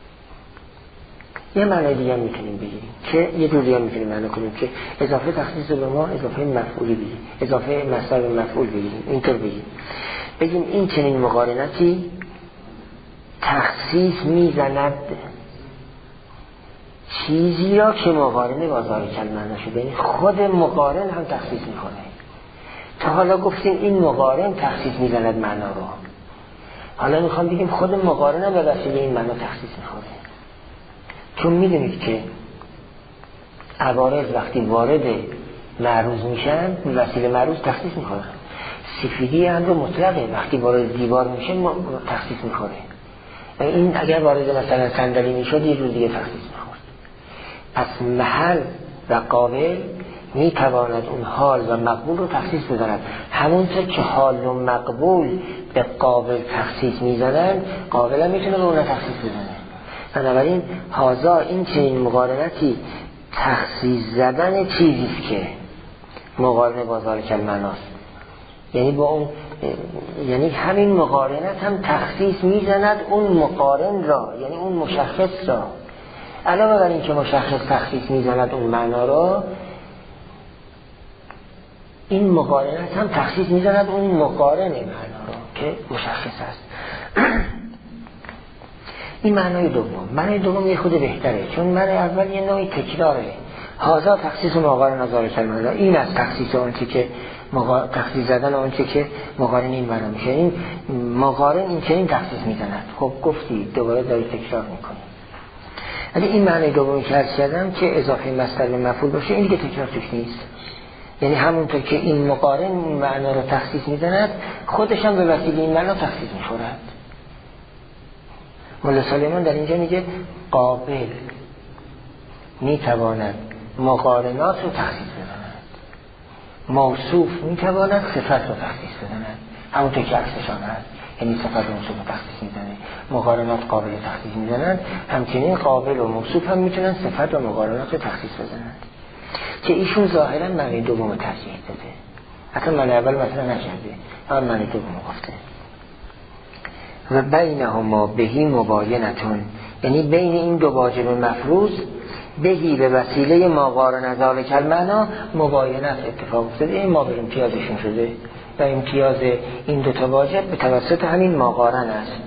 یه معنی دیگه میتونیم بگیریم که یه جور دیگه میتونیم معنی کنیم که اضافه تخصیص به ما اضافه مفعولی بگیریم، اضافه مصدر به مفعول بگیریم. اینطور بگیم این چنین مقارنتی تخصیص میزند چیزی را که مقارنه با ذالک المعنا شده، یعنی خود مقارن هم تخصیص میکنه. تا حالا گفتیم این مقارن تخصیص میزند معنا رو، حالا میخوام بگیم خود مقارن هم به وسیله این معنا تخصیص میخوره. چون میدونید که عوارض وقتی وارد معروض میشن به وسیله معروض تخصیص میخورن. سفیدی هم رو مطلقه، وقتی وارد دیوار میشه تخصیص میخوره. این اگر وارد مثلا صندلی میشد یه جور دیگه تخصیص میخورد. پس محل و قابل میتواند اون حال و مقبول رو تخصیص بزند. همونطور که حال و مقبول به قابل تخصیص میزنن، قابل هم میتونه به اون تخصیص بزنه. بنابراین هازا این چنین مقارنتی تخصیص زدن چیزیست که مقارنه با ذالک المعناست، یعنی با اون، یعنی همین مقارنت هم تخصیص میزند اون مقارن را، یعنی اون مشخص را. علاوه بر این که مشخص تخصیص میزند اون معنا را، این مقارنت هم تخصیص میزند اون مقارن معنا را که مشخص است. این معنای دوم. معنای دوم یه خود بهتره، چون معنای اول یه نوعی تکراره. هازا تخصیص مقارن ذالک المعنا، این از تخصیص آنچه که تخصیص زدن آنچه که مقارن این معنا میشه. این مقارن این چنین تخصیص میزند. خب گفتی دوباره داری تکرار میکنی. ولی این معنای دومی که عرض کردم که اضافه مصدر به مفعول باشه، این دیگه تکرار توش نیست. یعنی همونطور که این مقارن این معنا رو تخصیص میزند، خودش هم به وسیله این معنا تخصیص میخورد. مولا سلیمان در اینجا میگه قابل میتواند مقارنات رو تخصیص بزند، موصوف میتواند صفت رو تخصیص بزند، همونطور که عکسشان هست، یعنی صفت و موصوف رو تخصیص میزنه، مقارنات قابل تخصیص میزنند، همچنین قابل و موصوف هم میتونن صفت و مقارنات رو تخصیص بزنند، که ایشون ظاهرا معنی دوم ترجیح داده، اصلا معنی اول مثلا نشده، اما معنی دوم گفته. و بینهما بهی مباینتون، یعنی بین این دو واجب مفروض بهی به وسیله ما قارن ذالک المعنا مباینت اتفاق افتاده، این ما بر امتیازشون شده و امتیاز این دو تا واجب به توسط همین ما قارن است.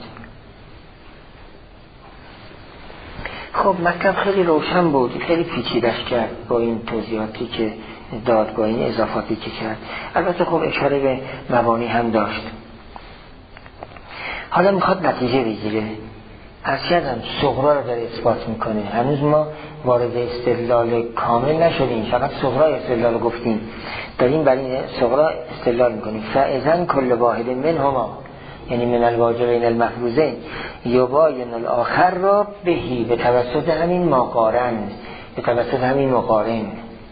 خب مطلب خیلی روشن بود، خیلی پیچیدش کرد با این توضیحاتی که داد، با این اضافاتی که کرد. البته خب اشاره به مبانی هم داشت. حالا میخواد نتیجه بگیره. از کردم صغرا رو داره اثبات میکنه، هنوز ما وارد استدلال کامل نشدیم، فقط صغرا استدلال گفتیم، داریم برای این صغرا استدلال میکنیم. فاذا کل واحد منهما، یعنی من الواجبین المفروضین یباین الاخر را بهی، به توسط همین مقارن، به توسط همین مقارن،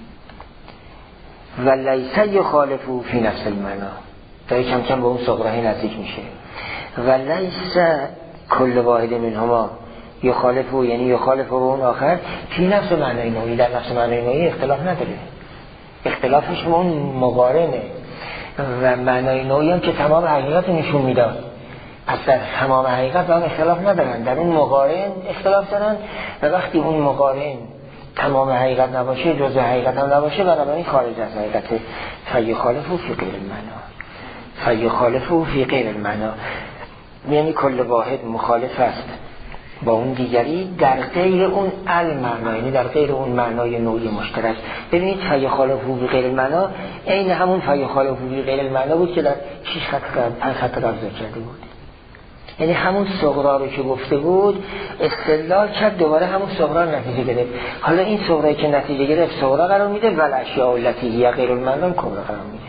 و لیس یخالفو فی نفس المعنا، داره کم کم به اون صغرای نزدیک میشه. و لیس کل واحد منهما یخالفو، یعنی یخالفو به اون آخر فی نفس معنای نوعی، در نفس معنای نوعی اختلاف نداره، اختلافش اون مقارنه و معنای نوعی هم که تمام حقیقت نشون میداد. پس در تمام حقیقت هم اختلاف ندارن، در اون مقارن اختلاف دارن، و وقتی اون مقارن تمام حقیقت نباشه، جزء حقیقت هم نباشه، بنابراین خارج از حقیقت. فیخالفو فی غیر المعنا، فیخالفو فی غیر المعنا، یعنی کل واحد مخالف است با اون دیگری در غیر اون المعنا، یعنی در غیر اون معنای نوعی مشترک. ببینید فیخالفو فی غیر المعنا عین همون فیخالفو فی غیر المعنا بود که در 6 خط قبل 5 خط قبل ذکر کرده بود، یعنی همون صغرا رو که گفته بود استدلال کرد، دوباره همون صغرا رو نتیجه گرفت. حالا این صغرایی که نتیجه گرفت صغرا قرار میده و الاشیاء التی هی غیر المعنا کبرا قرار میده.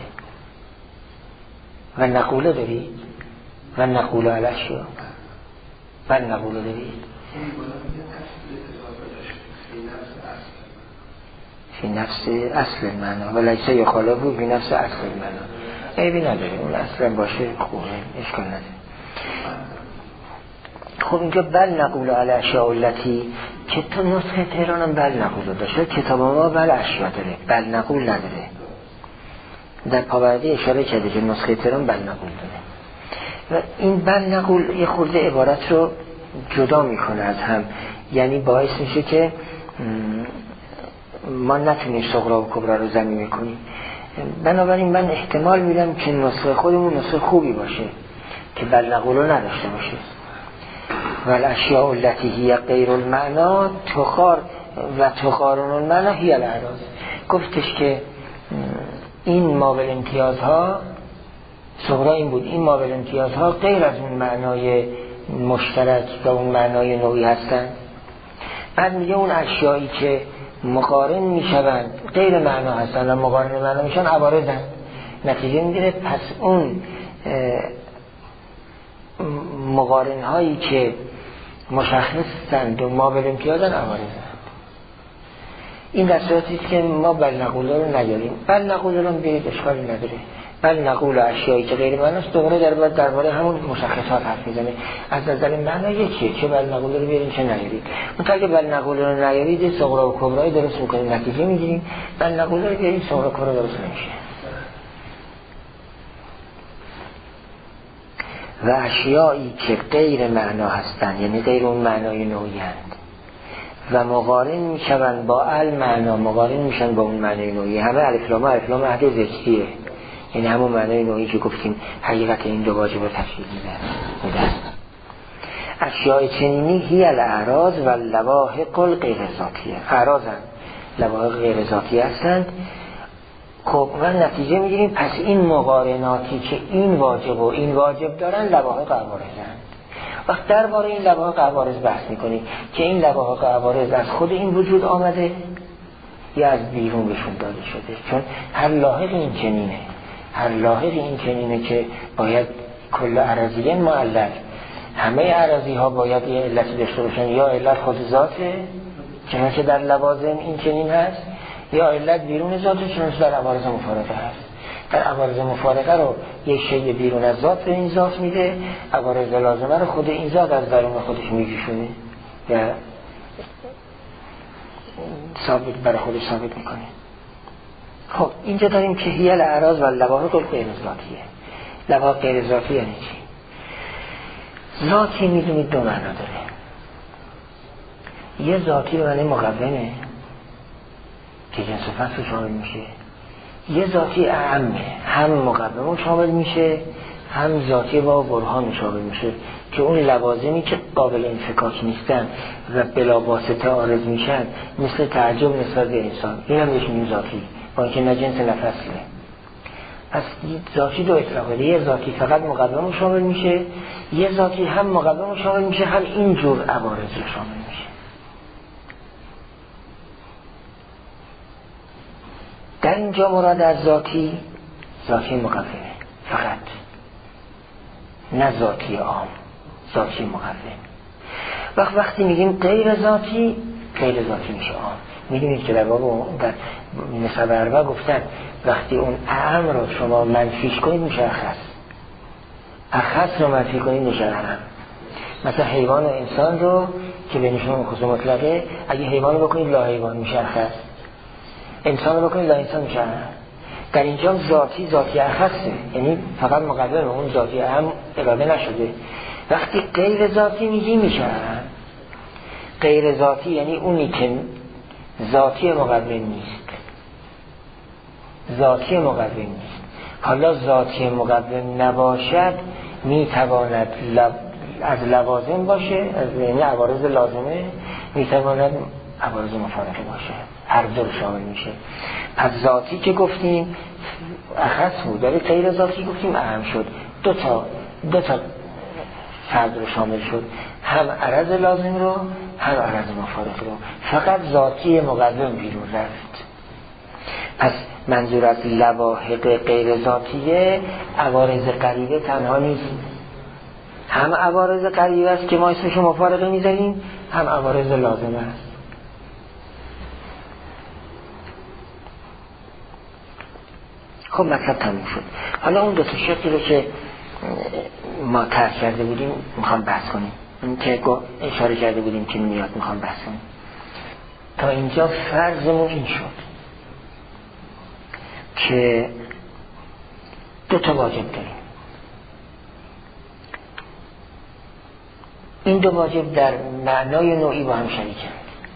و نقوله دارید و نقول الاشیاء و نقوله دارید فی نفس اصل المعنا و لیس یخالفو فی نفس اصل المعنا. عیبی نداره، اون اصلا باشه خوبه، اشکال نداره. خب اینجا بل نقول علی اشیاء التی، که تو نسخه تهران هم بل نقول داشته، کتاب ما بل اشیاء داره، بل نقول نداره. در پاوردی اشاره کرده که نسخه تهران بل نقول داره و این بل نقول یه خورده عبارت رو جدا میکنه از هم، یعنی باعث میشه که ما نتونیم صغرا و کبرا رو ضمیمه کنیم. بنابراین من احتمال میدم که نسخه خودمون نسخه خوبی باشه که بل نقول رو نداشته باشه. و الاشیاء التی هی غیر المعنا تقارن المعنا هی الاعراض. گفتش که این مابل امتیازها، صغرا این بود، این مابل امتیازها غیر از اون معنای مشترک و اون معنای نوعی هستند. بعد میگه اون اشیایی که مقارن میشوند غیر معنا هستند و مقارن معنا میشن عوارضن. نتیجه میگیره پس اون مقارن هایی که مشخصند و مابل امتیازن عوارضن. این در صورتی است که ما بل نقول رو نیاریم. بل نقول رو بیارید اشکالی نداره. بل نقول اشیایی که غیر معناست دوباره درباره همون مشخصات حرف میزنه. از نظر معنا یکیه که بل نقول رو بیاریم چه نیارید. منتها که بل نقول رو نیارید صغرا و کبرای درست میکنیم، نتیجه میگیریم. بل نقول رو بیاریم صغرا و کبرا درست نمیشه. و اشیایی که غیر معنا هستند، یعنی غیر اون معنای نوعی هستند و مقارن میشوند با المعنا، مقارن میشن با اون معنای نوعی، همه الف لام عهد ذکریه، یعنی همون معنای نوعی که گفتیم حقیقت این دو واجب رو تشکیل میده. اشیاء چنینی هی الاعراض و لواحق الغیر ذاتیه، اعراضن، لواحق غیر ذاتی هستند. خب و نتیجه میگیریم پس این مقارناتی که این واجب و این واجب دارن لواحق عوارضن. وقت درباره این لواحق عوارض بحث میکنیم که این لواحق عوارض از خود این وجود آمده یا از بیرون بهشون داده شده. چون هر لاحق این چنینه، هر لاحق این چنینه که باید کل اراضیین معلل، همه اراضی ها باید یه علتی داشته باشن، یا علت خود ذاته چنانچه در لوازم این چنین هست، یا علت بیرون ذاته چنانچه در عوارض مفارقه هست. در عوارض مفارقه رو یک شی بیرون از ذات به این ذات میده، عوارض لازمه رو خود این ذات از درون خودش میکشونه یا ثابت برای خودش ثابت میکنه. خب اینجا داریم که هی الاعراض و لواحق غیر ذاتیه. لواحق غیر ذاتی یعنی چی؟ ذاتی میدونید دو معنا داره. یه ذاتی به معنی مقومه که جنس و فصل شامل میشه، یه ذاتی اعمه، هم مقوم شامل میشه هم ذاتی با برهان شامل میشه که اون لوازمی که قابل انفکاک نیستن و بلا واسطه عارض میشن، مثل تعجب نسبت به انسان، این هم بهش ذاتی با اینکه نه جنس نه فصله. پس ذاتی دو اطلاقه، یه ذاتی فقط مقوم شامل میشه، یه ذاتی هم مقوم شامل میشه هم اینجور عوارض شامل میشه. در اینجا مراد از ذاتی مقومه فقط، نه ذاتی عام، ذاتی مقوم. وقتی میگیم غیر ذاتی میشه عام. میدونید که در باب در نسب اربع گفتن وقتی اون اعم رو شما منفیش کنید میشه اخص رو منفی کنید میشه اعم. مثلا حیوان و انسان رو که بینشون خصوص مطلقه، اگه حیوان رو بکنید لا حیوان میشه اخص، انسان رو بکنید لا انسان میشه اعم. در اینجا ذاتی اخصه، یعنی فقط مقومه، اون ذاتی اعم اضافه نشده. وقتی غیر ذاتی میگی میشه اعم. غیر ذاتی یعنی اونی که ذاتی مقوم نیست، ذاتی مقوم نیست. حالا ذاتی مقوم نباشد میتواند از لوازم باشه، از یعنی عوارض لازمه، میتواند عوارض مفارقه باشه، هر دو شامل میشه. از ذاتی که گفتیم اخص بود، ولی غیر ذاتی گفتیم اهم شد، دو تا فرد رو شامل شد، هم عرض لازم رو هم عرض مفارق رو. فقط ذاتی مقوم بیرون رفت. پس منظور از لواحق غیر ذاتیه عوارض قریبه تنها نیست، هم عوارض قریبه است که ما اسمش مفارقه میذاریم، هم عوارض لازمه است. خب مطلب تموم شد. حالا اون دو تا شکلی رو که ما طرح کرده بودیم میخوام بحث کنیم، اون که اشاره کرده بودیم که میاد میخوام بحث کنیم. تا اینجا فرضمون این شد که دو تا واجب داریم. این دو واجب در معنای نوعی با هم شریکن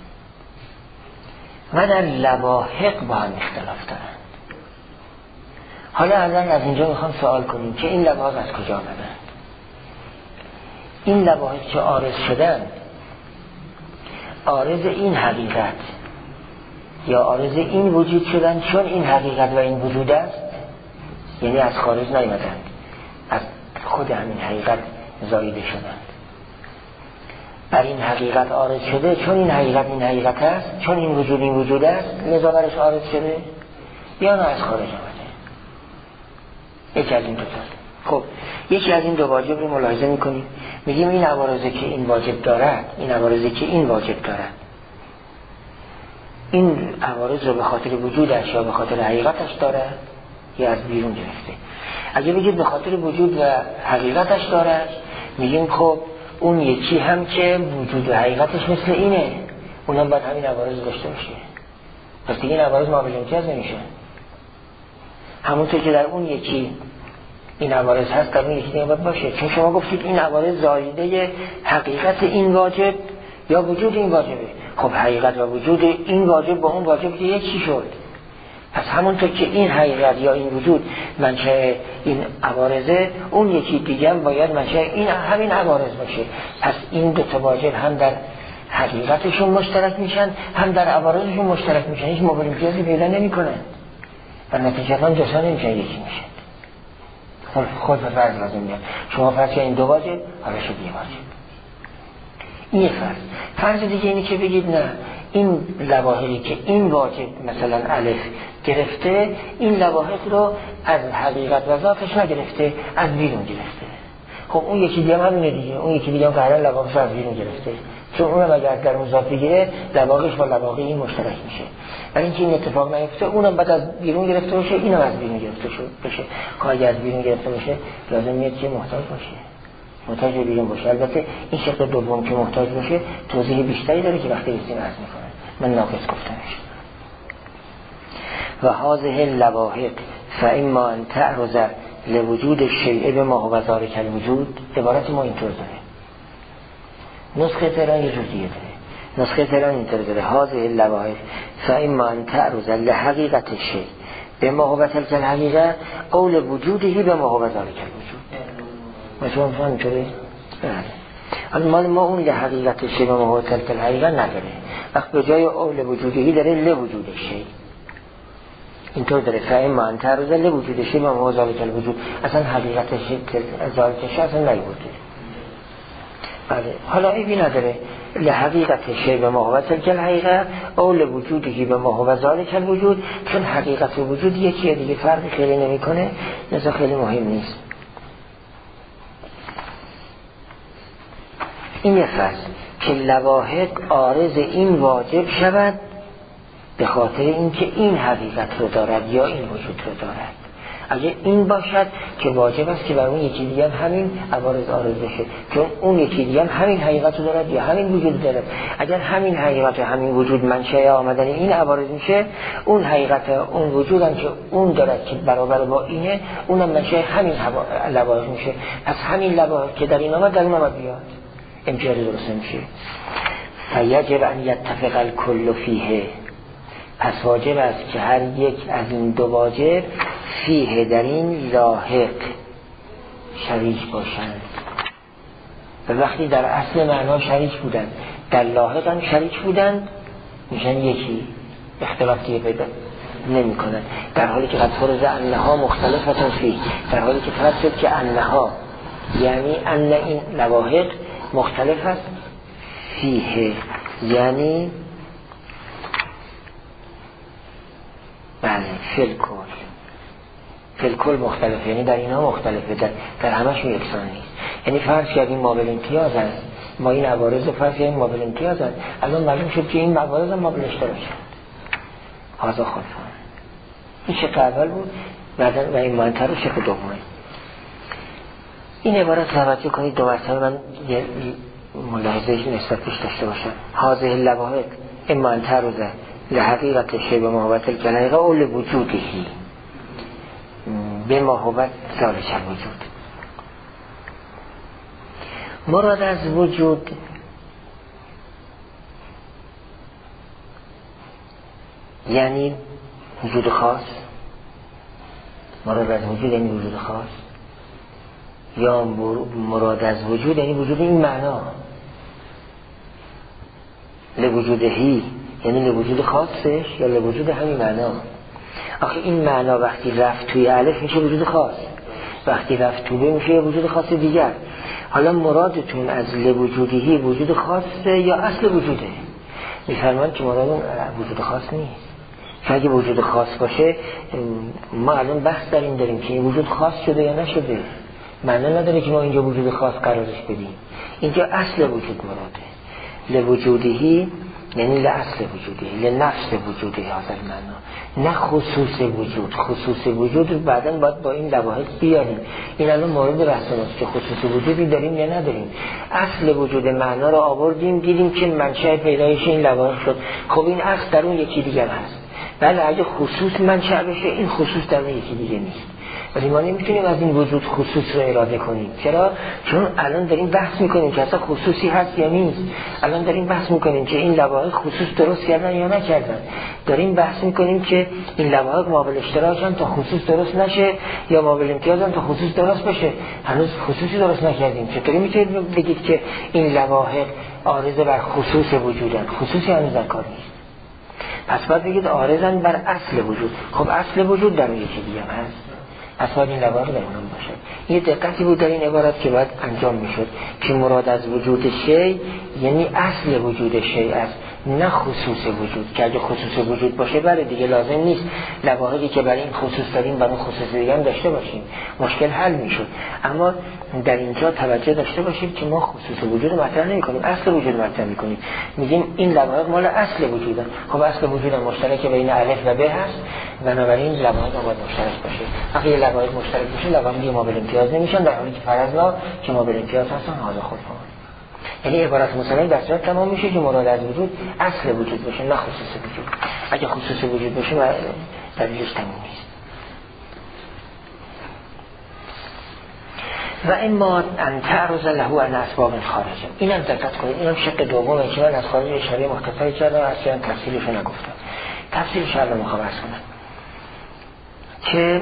و در لواحق با هم اختلاف دارن. حالا الان از اینجا میخوام سوال کنیم که این لواحق از کجا آمدن؟ این لواحق که عارض شدن عارض این حقیقت یا عارض این وجود شدن چون این حقیقت و این وجود است، یعنی از خارج نیامدند، از خود همین حقیقت زایده شدند. بر این حقیقت عارض شده چون این حقیقت است، چون این وجود است لذا برش عارض شده، یا نه از خارج آمده. یکی از این دو تا. خب یکی از این دو واجب رو ملاحظه میکنیم، میگیم این عوارضی که این واجب دارد، این عوارضی که این واجب دارد، این عوارض رو به خاطر وجودش یا به خاطر حقیقتش دارد یا از بیرون گرفته. اگه بگید به خاطر وجود و حقیقتش دارد، میگیم خب اون یکی هم که وجود و حقیقتش مثل اینه، اونم باید همین عوارض داشته باشه. پس دیگه این عوارض قابل امتیاز نمیشه. همونطور که در اون یکی این عوارض هست در اون یکی دیگه باید باشه، چون شما گفتید این عوارض زایده حقیقت این واجب یا وجود این واجبه. خب حقیقت و وجود این واجب با اون واجب که یکی شد. پس همونطور که این حقیقت یا این وجود منشأ این عوارضه، اون یکی دیگه هم باید منشأ این همین عوارض باشه. پس این دو تا واجب هم در حقیقتشون مشترک میشن هم در عوارضشون مشترک میشن، هیچ موقع امتیازی پیدا نمیکنن و نتیجتا دو تا نمیشن یکی میشن. خود به فرض لازم میاد. شما فرض که این دو واجب حالا شد یه واجب. این یه فرض دیگه اینی که بگید نه این لواحقی که این واجب مثلا الف گرفته، این لواحق رو از حقیقت و ذاتش نگرفته، از بیرون گرفته. خب اون یکی دیگه هم همونه دیگه، اون یکی دیگه هم قرار لواحقش رو از بیرون گرفته، چون اونم اگر در اون ذات بگیره لواحقش با لواحق این مشترک میشه. ولی اینکه این اتفاق نیفته، اونم بعد از بیرون گرفته باشه، اینم از بیرون گرفته بشه. که از بیرون گرفته باشه لازم میاد که محتاج باشه، محتاج به بیرون باشه. البته این شکل دوم که محتاج باشه توضیح بیشتری داره که وقتی رسیم عرض میکنه، من ناقص گفتمش. و هذه اللواحق فاما ان تعرض لوجود الشیء بما هو ذلك الوجود، عبارت ما اینطور داره، نسخه تهران یه جور دیگه داره، نسخه تهران اینطور داره: هذه اللواحق فاما ان تعرض لحقیقت الشیء بما هو تلك الحقیقه او لوجوده بما هو ذلك الوجود. مثلا فهم اینطوره؟ بله. مال ما اون لحقیقت الشیء بما هو تلك الحقیقه نداره، وقت به جای او لوجودهی داره لوجود الشیء، اینطور داره: فاما ان تعرض لوجود الشیء بما هو ذلك الوجود. اصلا حقیقت ذلك الشیء اصلا نیورده. بله. حالا ایبی نداره لحقیقت الشیء بما هو تلك الحقیقه او لوجوده بما هو ذلك الوجود، چون حقیقت و وجود یکیه دیگه، فرقی خیلی نمیکنه، لذا خیلی مهم نیست. این یه فصل که لواحق عارض این واجب شود به خاطر اینکه این حقیقت رو دارد یا این وجود رو دارد. اگه این باشد که واجب است که بر اون یکی دیگه همین عوارض عارض بشه، چون اون یکی دیگه همین حقیقت رو دارد یا همین وجود دارد. اگر همین حقیقت و همین وجود منشأ آمدن این عوارض میشه، اون حقیقت اون وجود هم که اون دارد که برابر با اینه، اونم منشأ همین لواحق میشه. پس همین لواحق که در این آمد در اون آمد بیاد، امتیازی درست میشه. فیجب ان یتفق الکل فیه، پس واجب است که هر یک از این دو واجب فیه در این لاحق شریک باشند. و وقتی در اصل معنا شریک بودند در لاحق هم شریک بودند میشن یکی، اختلاف دیگه پیدا نمی کنند. در حالی که قد فرض انها مختلفتن فیه، در حالی که فرض شد که انها یعنی ان این لواحق مختلف است فیه، یعنی بله فلکل مختلفه، یعنی در اینا مختلفه، در همشون یکسان نیست. یعنی فرض کردیم مابل امتیاز است، ما این عوارض رو فرض کردیم مابل امتیاز است، الان معلوم شد که این عوارض هم مابل اشتراک است. هذا خلفان. این شکل اول بود و این مهمتر رو شکل دومه. این عبارت توجه کنید دو مرتبه من یه ملاحظه نسبت پیش داشته باشم. هذه اللواحق اما ان تعرض لحقیقت الشیء بما هو تلک الحقیقه او لوجودهی بما هو ذلک الوجود. مراد از وجود یعنی وجود خاص، مراد از وجود یعنی وجود خاص، یا مراد از وجود یعنی وجود این معنا، لوجودهی یعنی لوجود خاصش یا لوجود همین معنا. آخه این معنا وقتی رفت توی الف میشه وجود خاص، وقتی رفت توی ب میشه وجود خاص دیگر. حالا مرادتون از لوجودهی وجود خاصه یا اصل وجوده؟ میفرمان که مراد اون وجود خاص نیست. چون اگه وجود خاص باشه ما الان بحث داریم که این وجود خاص شده یا نشده، معنی نداره که ما اینجا وجود خاص قرارش بدیم. اینجا اصل وجود مراده. لوجودهی یعنی لأصل وجودهی، لنفس وجودهی هذا المعنی، نه خصوص وجود. خصوص وجود بعداً باید با این لواحق بیاریم. این الان مورد بحث ماست که خصوص وجودی داریم یا نداریم. اصل وجود معنا رو آوردیم دیدیم که منشأ پیدایش این لواحق شد. خب این اصل در اون یکی دیگر هست. بله اگه خصوص منشأ بشه این خصوص در اون یکی دیگه نیست. ولی ما نمیتونیم از این وجود خصوص رو اراده کنیم. چرا؟ چون الان داریم بحث میکنیم که اصلا خصوصی هست یا نیست. الان داریم بحث میکنیم که این لواحق خصوص درست کردن یا نکردن. داریم بحث میکنیم که این لواحق مابل اشتراکن تا خصوص درست نشه یا مابل امتیازن تا خصوص درست بشه. هنوز خصوصی درست نکردیم. چطوری میتونید بگید که این لواحق عارض بر خصوص وجودن؟ خصوصی هنوز در کار نیست. پس باید بگید عارضن بر اصل وجود. خب اصل وجود در یکی دیگه هست. اصلا این لواحق در اونم باشه. یه دقتی بود در این عبارت که باید انجام میشد که مراد از وجود شی یعنی اصل وجود شی است، نه خصوص وجود، که اگه خصوص وجود باشه بله دیگه لازم نیست لواحقی که برای این خصوص داریم برای خصوص دیگه هم داشته باشیم، مشکل حل میشد. اما در اینجا توجه داشته باشیم که ما خصوص وجود مطرح نمی‌کنیم، اصل وجود مطرح می‌کنیم. میگیم این لواحق مال اصل وجوده. خب اصل وجود مشترک بین الف و ب هست، بنابراین لواحق باید مشترک باشه. اگه لواحق مشترک باشه لواحق ما بالامتیاز نمیشن، در حالی که فرضنا که ما بالامتیاز هستن حاضر خود فهم. یعنی عبارت مسلم در صورت تمام میشه که مراد از وجود اصل وجود باشه نه خصوص وجود. اگه خصوص وجود باشه دلیلش تمام نیست. و اما ان تعرض له عن اسباب خارجه. اینم دقت کنید، اینم شق دومه که من از خارج شریعه مختصری کردم، اصلا تفصیلش نگفتم. تفصیلش رو میخوام عرض کنم که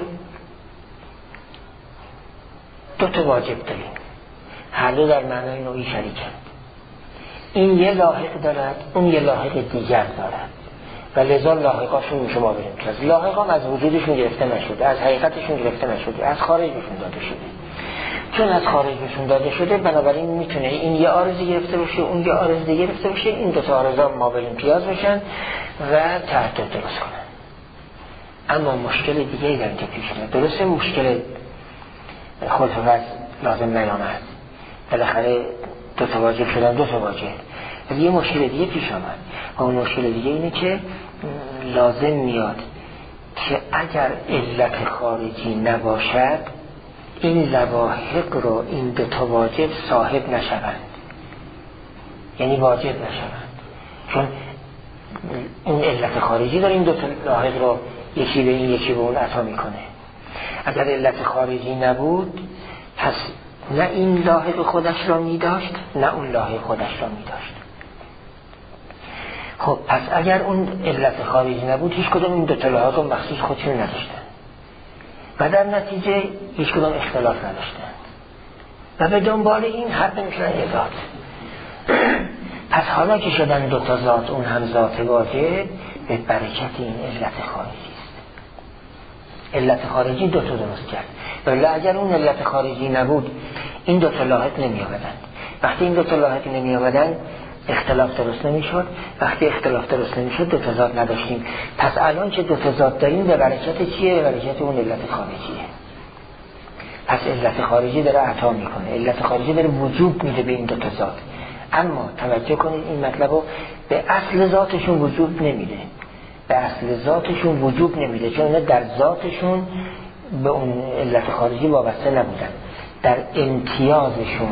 دو تا واجب داریم، هر دو در معنای نوعی شریکن. این یه لاحق دارد، اون یه لاحق دیگر دارد و لذا لاحقاشون میشه ما بریم که از لاحقام از وجودشون گرفته نشده، از حقیقتشون گرفته نشده، از خارجشون داده شده. چون از خارجشون داده شده بنابراین میتونه این یه عارضی گرفته باشه، اون یه عارضی گرفته باشه، این دو تا عارضا ما بریم پیاز بشن و تعدد درست کنن. اما مشکل دیگه در اینجا پیش میاد. درسته مشکل خلفت لازم نیامد، بالاخره دو تا واجب شدن، دو تا واجب، ولی یه مشکل دیگه پیش آمد و اون مشکل دیگه اینه که لازم میاد که اگر علت خارجی نباشد این لواحق رو این دو تا واجب صاحب نشوند، یعنی واجب نشوند، چون اون علت خارجی داره این دو تا لاحق رو یکی به این یکی به اون عطا میکنه. اگر علت خارجی نبود پس نه این لاحق خودش را میداشت نه اون لاحق خودش را میداشت. خب پس اگر اون علت خارجی نبود هیچ کدوم این دو تا لاحق مخصوص خودشون نداشتن و در نتیجه هیچ کدوم اختلاف نداشتن و به دنبال این حد نمیشن یه ذات. پس حالا که شدن دو تا ذات اون هم ذات واجب به برکت این علت خارجی است. علت خارجی دو تا درست کرد، ولی اگر اون علت خارجی نبود این دو تا لاحق نمی آمدن. وقتی این دو تا لاحق نمی آمدن اختلاف درست نمیشد، وقتی اختلاف درست نمیشد دو تا ذات نداشتیم. پس الان که دو تا ذات داریم به برکت چیه؟ به برکت اون علت خارجیه. پس علت خارجی داره عطا میکنه، علت خارجی داره وجوب میده به این دو تا ذات. اما توجه کنید این مطلب رو به اصل ذاتشون وجوب نمیده، به اصل ذاتشون وجوب نمیده، چون در ذاتشون به اون علت خارجی وابسته نبودن، در امتیازشون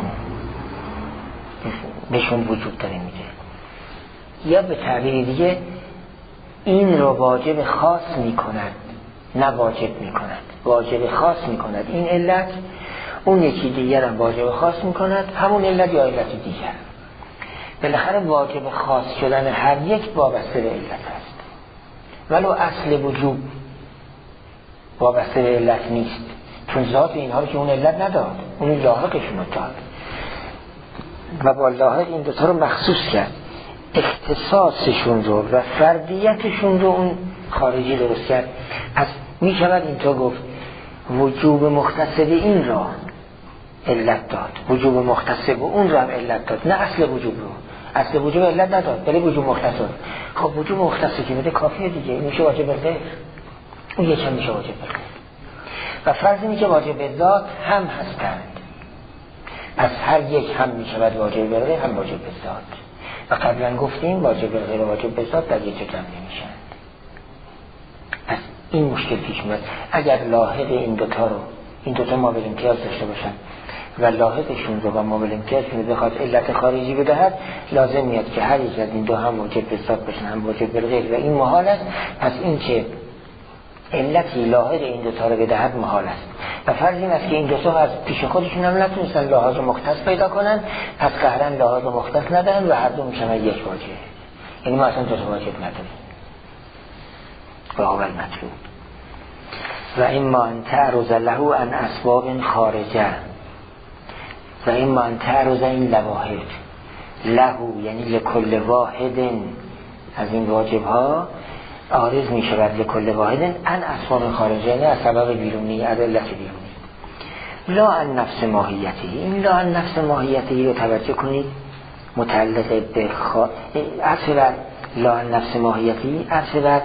بهشون وجود داره میده. یا به تعبیر دیگه این رو واجب خاص میکند نه واجب میکند، واجب خاص میکند این علت، اون یکی دیگر هم واجب خاص میکند همون علت یا علت دیگر. بالاخره واجب خاص شدن هر یک وابسته به علت است، ولو اصل وجوب وابسته به علت نیست، چون ذات اینها که اون علت نداد، اون لاحقشون رو داد و با لاحق این دوتا رو مخصوص کرد، اختصاصشون رو و فردیتشون رو اون خارجی درست کرد. پس می شود اینطور گفت وجوب مختص به این را علت داد، وجوب مختص به اون را هم علت داد، نه اصل وجوب رو. اصل وجوب علت نداد ولی وجوب مختص رو. خب وجوب مختص که بده کافیه دیگه، این میشه واجب الغیر، اون یکم میشه واجب الغیر. و فرض اینه که واجب ذات هم هستند، پس هر یک هم میشود واجب الغیر هم واجب ذات. و قبلا گفتیم واجب الغیر و واجب ذات در یک جا جمع نمیشن. پس این مشکل پیش میاد اگر لاحق این دوتا رو، این دوتا مابل امتیاز داشته باشن و لاحقشون رو و مابل امتیازشون رو بخواد علت خارجی بدهد، لازم میاد که هر یک از این دو هم واجب ذات باشن هم واجب الغیر و این محال است. پس این که علتی لاحق این دوتا رو بدهد محال است و فرض این است که این دوتا از پیش خودشون هم نتونستن لحاظ مختص پیدا کنن، پس قهرن لحاظ مختص ندن و هر دو میشن یک واجب. یعنی ما اصلا دوتا واجب نداریم و اول مطلوب. و اما ان تعرض له عن اسباب خارجه، و اما ان تعرض این لواحق له یعنی لکل واحد از این واجب ها عارض می شود لکل واحد ان اسباب خارجه، نه از سبب بیرونی، از علت بیرونی. لا ان نفس ماهیتی، این لا ان نفس ماهیتی رو توجه کنید متعلق به لا نفس ماهیتی عرض بر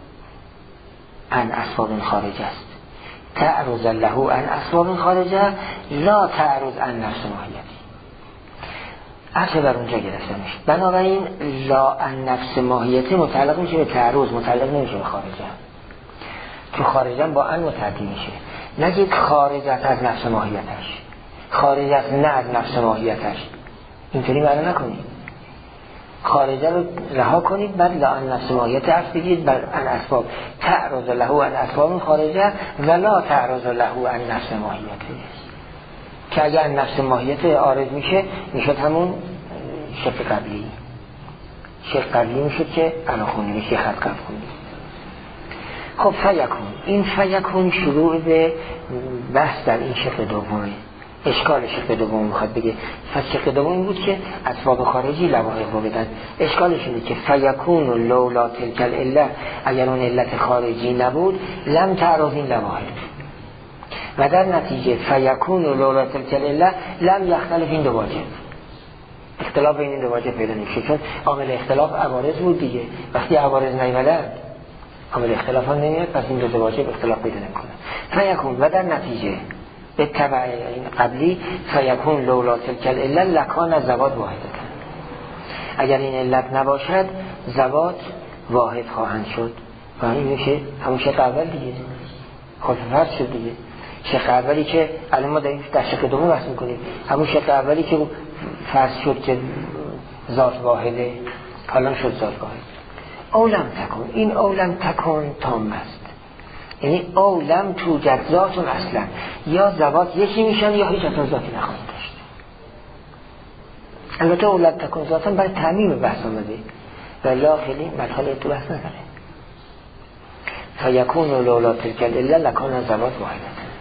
ان اسباب خارج است. تعرض له ان اسباب خارجه لا تعرض ان نفس ماهیتی. عرض بر اونجا گرفته میشه. بنابراین لا ان نفس ماهیتی متعلق میشه به تعرض، متعلق نمیشه به خارجه. تو خارجه با ان متعدی میشه. نگید خارجت از نفس ماهیتش، خارجت نه از نفس ماهیتش، اینطوری معنی نکنید. خارجه رو رها کنید، بعد لا ان نفس ماهیت عرض بگید بر ان اسباب تعرض له ان اسباب خارجه ولا تعرض له ان نفس ماهیته، که اگر نفس ماهیت عارض میشه میشد همون شق قبلی. شق قبلی میشد که الان خونیم که خط قبل خونیم. خب فیکون، این فیکون شروع به بحث در این شق دومه. اشکال شق دوم میخواد بگه. شق دوم این بود که اسباب خارجی لوایح رو بدن. اشکالش اینه که فیکون و لولا تلک العله، اگر اون علت خارجی نبود لم تعرض این لوایح، و در نتیجه فیکون و لولا تلک العله لم یختلف این دو واجب. اختلاف بین این دو واجب پیدا نمیشه، چون عامل اختلاف عوارض بود دیگه. وقتی عوارض نیامدن عامل اختلاف هم نمیاد، پس این دو واجب اختلاف پیدا نمیکنه. فیکون و در نتیجه به تبع این قبلی فیکون لولا تلک العله لکان زوات واحدتن، اگر این علت نباشد زوات واحد خواهند شد. و این میشه همون شق اول دیگه، خود فرض شد دیگه. شق اولی که الان ما در شق دوم بحث میکنیم، همون شق اولی که فرض شد که ذات واحده، حالا شد ذات واحد. اولم تکن، این اولم تکن تام است، یعنی اولم توجد ذاتون اصلا، یا ذوات یکی میشن یا هیچ اصلا ذاتی نخواهید داشت. البته اولم تکن ذاتن برای تعمیم بحث آمده و لا خیلی مدخل تو بحث نداره. فیکون و لولا تلک العله لکان ذوات واحدتن.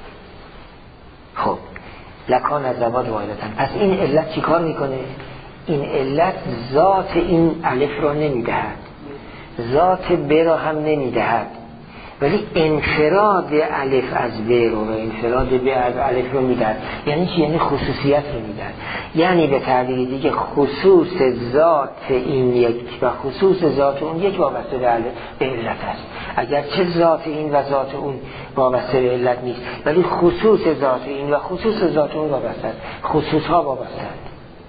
خب لکان ذوات واحدتن، پس این علت چی کار میکنه؟ این علت ذات این الف را نمیدهد، ذات ب را هم نمیدهد، ولی انفراد الف از ب رو و انفراد ب از الف رو میدهد. یعنی چی؟ یعنی خصوصیت رو میدهد. یعنی به تعبیر دیگه خصوص ذات این یک و خصوص ذات اون یک وابسته به علت است. اگر چه ذات این و ذات اون وابسته به علت نیست، ولی خصوص ذات این و خصوص ذات اون وابسته است. خصوص ها وابسته است.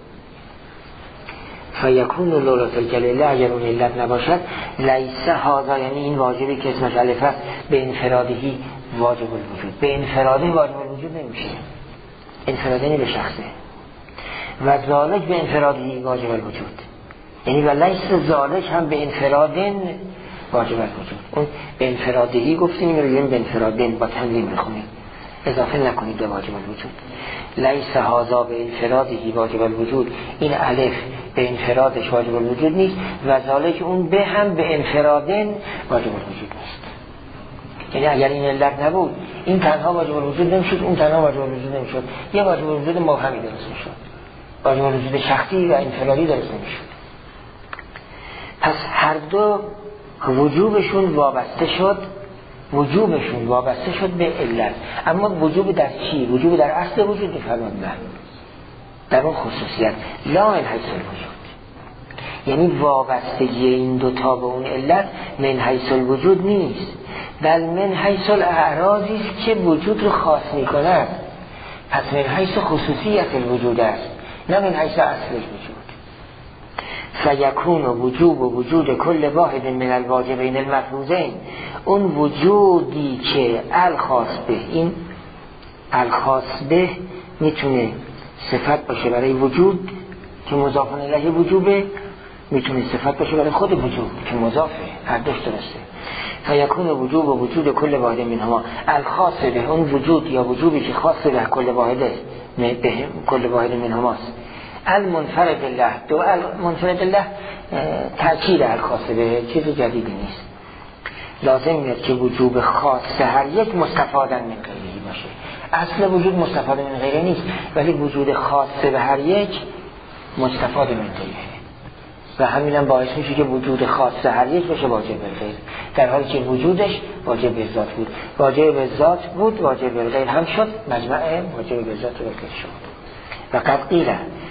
فیکون لولا تلک العله، اگر اون علت نباشد لیس هذا، یعنی این واجبی که اسمش الف است، به انفرادهی واجب الوجود، به انفراده واجب الوجود نمیشه، انفرادنی به شخصه، و ذالک به انفرادهی واجب الوجود، یعنی و لیس ذالک هم به انفرادن واجب الوجود. اون به انفرادهی گفتیم، این رو بگیم به انفرادن با تنوین بخونیم، اضافه نکنید به واجب الوجود. لیس هذا به انفرادهی واجب الوجود، این الف به انفرادش واجب الوجود نیست، و ذالک اون به هم به انفرادن واجب الوجود نیست. یعنی اگر این علت نبود این تنها واجب الوجود نمیشد، اون تنها واجب الوجود نمیشد، یه واجب الوجود مبهمی درست میشد، واجب الوجود شخصی و انفرادی درست نمیشد. پس هر دو وجوبشون وابسته شد، وجوبشون وابسته شد به علت. اما وجوب در چی؟ وجوب در اصل وجود میفرماند، در اون خصوصیت، لا من حیث الوجود. یعنی وابستگی این دوتا به اون علت من حیث الوجود نیست، بل من حیث الاعراضی است که وجود رو خاص میکند. پس من حیث خصوصیت الوجود است، نه من حیث اصل الوجود. فیکون وجوب و وجود کل واحد من الواجبین المفروضین، اون وجودی که الخاص به، این الخاص به میتونه صفت باشه برای وجود که مضاف الیه وجوبه، میتونه صفت باشه برای خود وجود که مضافه، هر دوش درسته. فیکون وجوب و وجود کل واحد منهما الخاص به، اون وجود یا وجودی که خاص به کل واحده، به کل واحد منهماست. المنفرد الله، دو المنفرد الله تأکید الخاص به، چیز جدیدی نیست. لازم میاد که وجوب خاص هر یک مستفادا من غیره باشه. اصل وجود مستفادا من غیره نیست، ولی وجود خاص به هر یک مستفادا من غیره، و همینم باعث میشه که وجود خاص هر یک بشه واجب الغیر، در حالی که وجودش واجب به ذات بود. واجب به ذات بود، واجب الغیر هم شد، مجمع واجب به ذات و الغیر شد. و قد قیل،